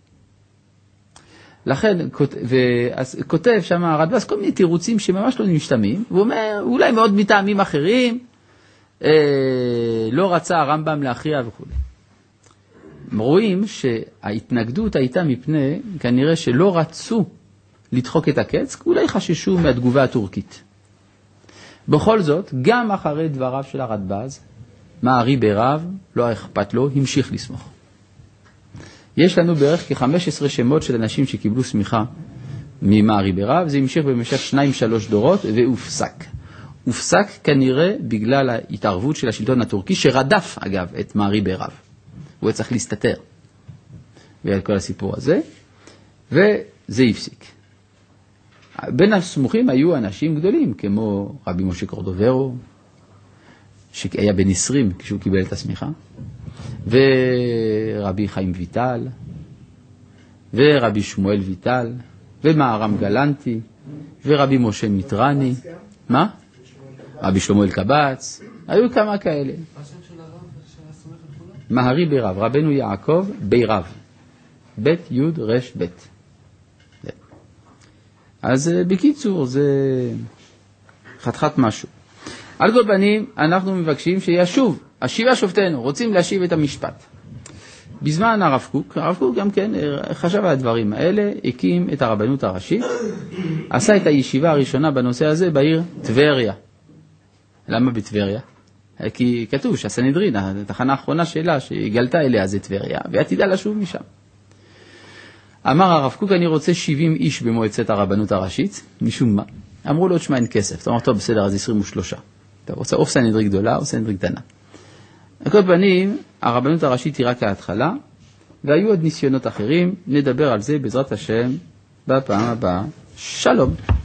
לכן, כותב שם הרדב"ז כל מיני תירוצים שממש לא משתמים, והוא אומר, אולי מאוד מטעמים אחרים, אה, לא רצה הרמב"ם להכריע וכו'. רואים שההתנגדות הייתה מפני, כנראה שלא רצו לדחוק את הקץ, אולי חששו מהתגובה הטורקית. בכל זאת, גם אחרי דבריו של הרדב"ז, מערי ברב, לא אכפת לו, המשיך לסמוך. יש לנו בערך כ-חמש עשרה שמות של אנשים שקיבלו סמיכה ממערי ברב, זה המשיך במשך שניים שלוש דורות והופסק. הופסק כנראה בגלל ההתערבות של השלטון הטורקי, שרדף אגב את מערי ברב. הוא צריך להסתתר ועל כל הסיפור הזה, וזה הפסיק. בין הסמוכים היו אנשים גדולים, כמו רבי משה קורדוברו, שהיה בן עשרים כשהוא קיבל את הסמיכה, ורבי חיים ויטל, ורבי שמואל ויטל, ומהר"ם גלנטי, ורבי משה מיטרני. מה? רבי שלמה אלקבץ, היו כמה כאלה. מהרי ברב, רבנו יעקב בי רב, בית י' רש בית. אז בקיצור זה חתיכת משהו. על כל פנים אנחנו מבקשים שישוב, השיבה שופטנו, רוצים להשיב את המשפט. בזמן הרב קוק, הרב קוק גם כן חשב על הדברים האלה, הקים את הרבנות הראשית, עשה את הישיבה הראשונה בנושא הזה בעיר טבריה. למה בטבריה? כי כתוב שהסנהדרין, התחנה האחרונה שלה שהגלתה אליה זה טבריה, ועתידה לשוב משם. אמר הרב קוק, אני רוצה שבעים איש במועצת הרבנות הראשית, משום מה. אמרו לו, תשמע, אין כסף. אתה אומר, טוב, בסדר, אז עשרים ושלוש. אתה רוצה או סנהדרין גדולה או סנהדרין קטנה. על כל פנים, הרבנות הראשית היא רק ההתחלה, והיו עוד ניסיונות אחרים, נדבר על זה בעזרת השם בפעם הבאה. שלום.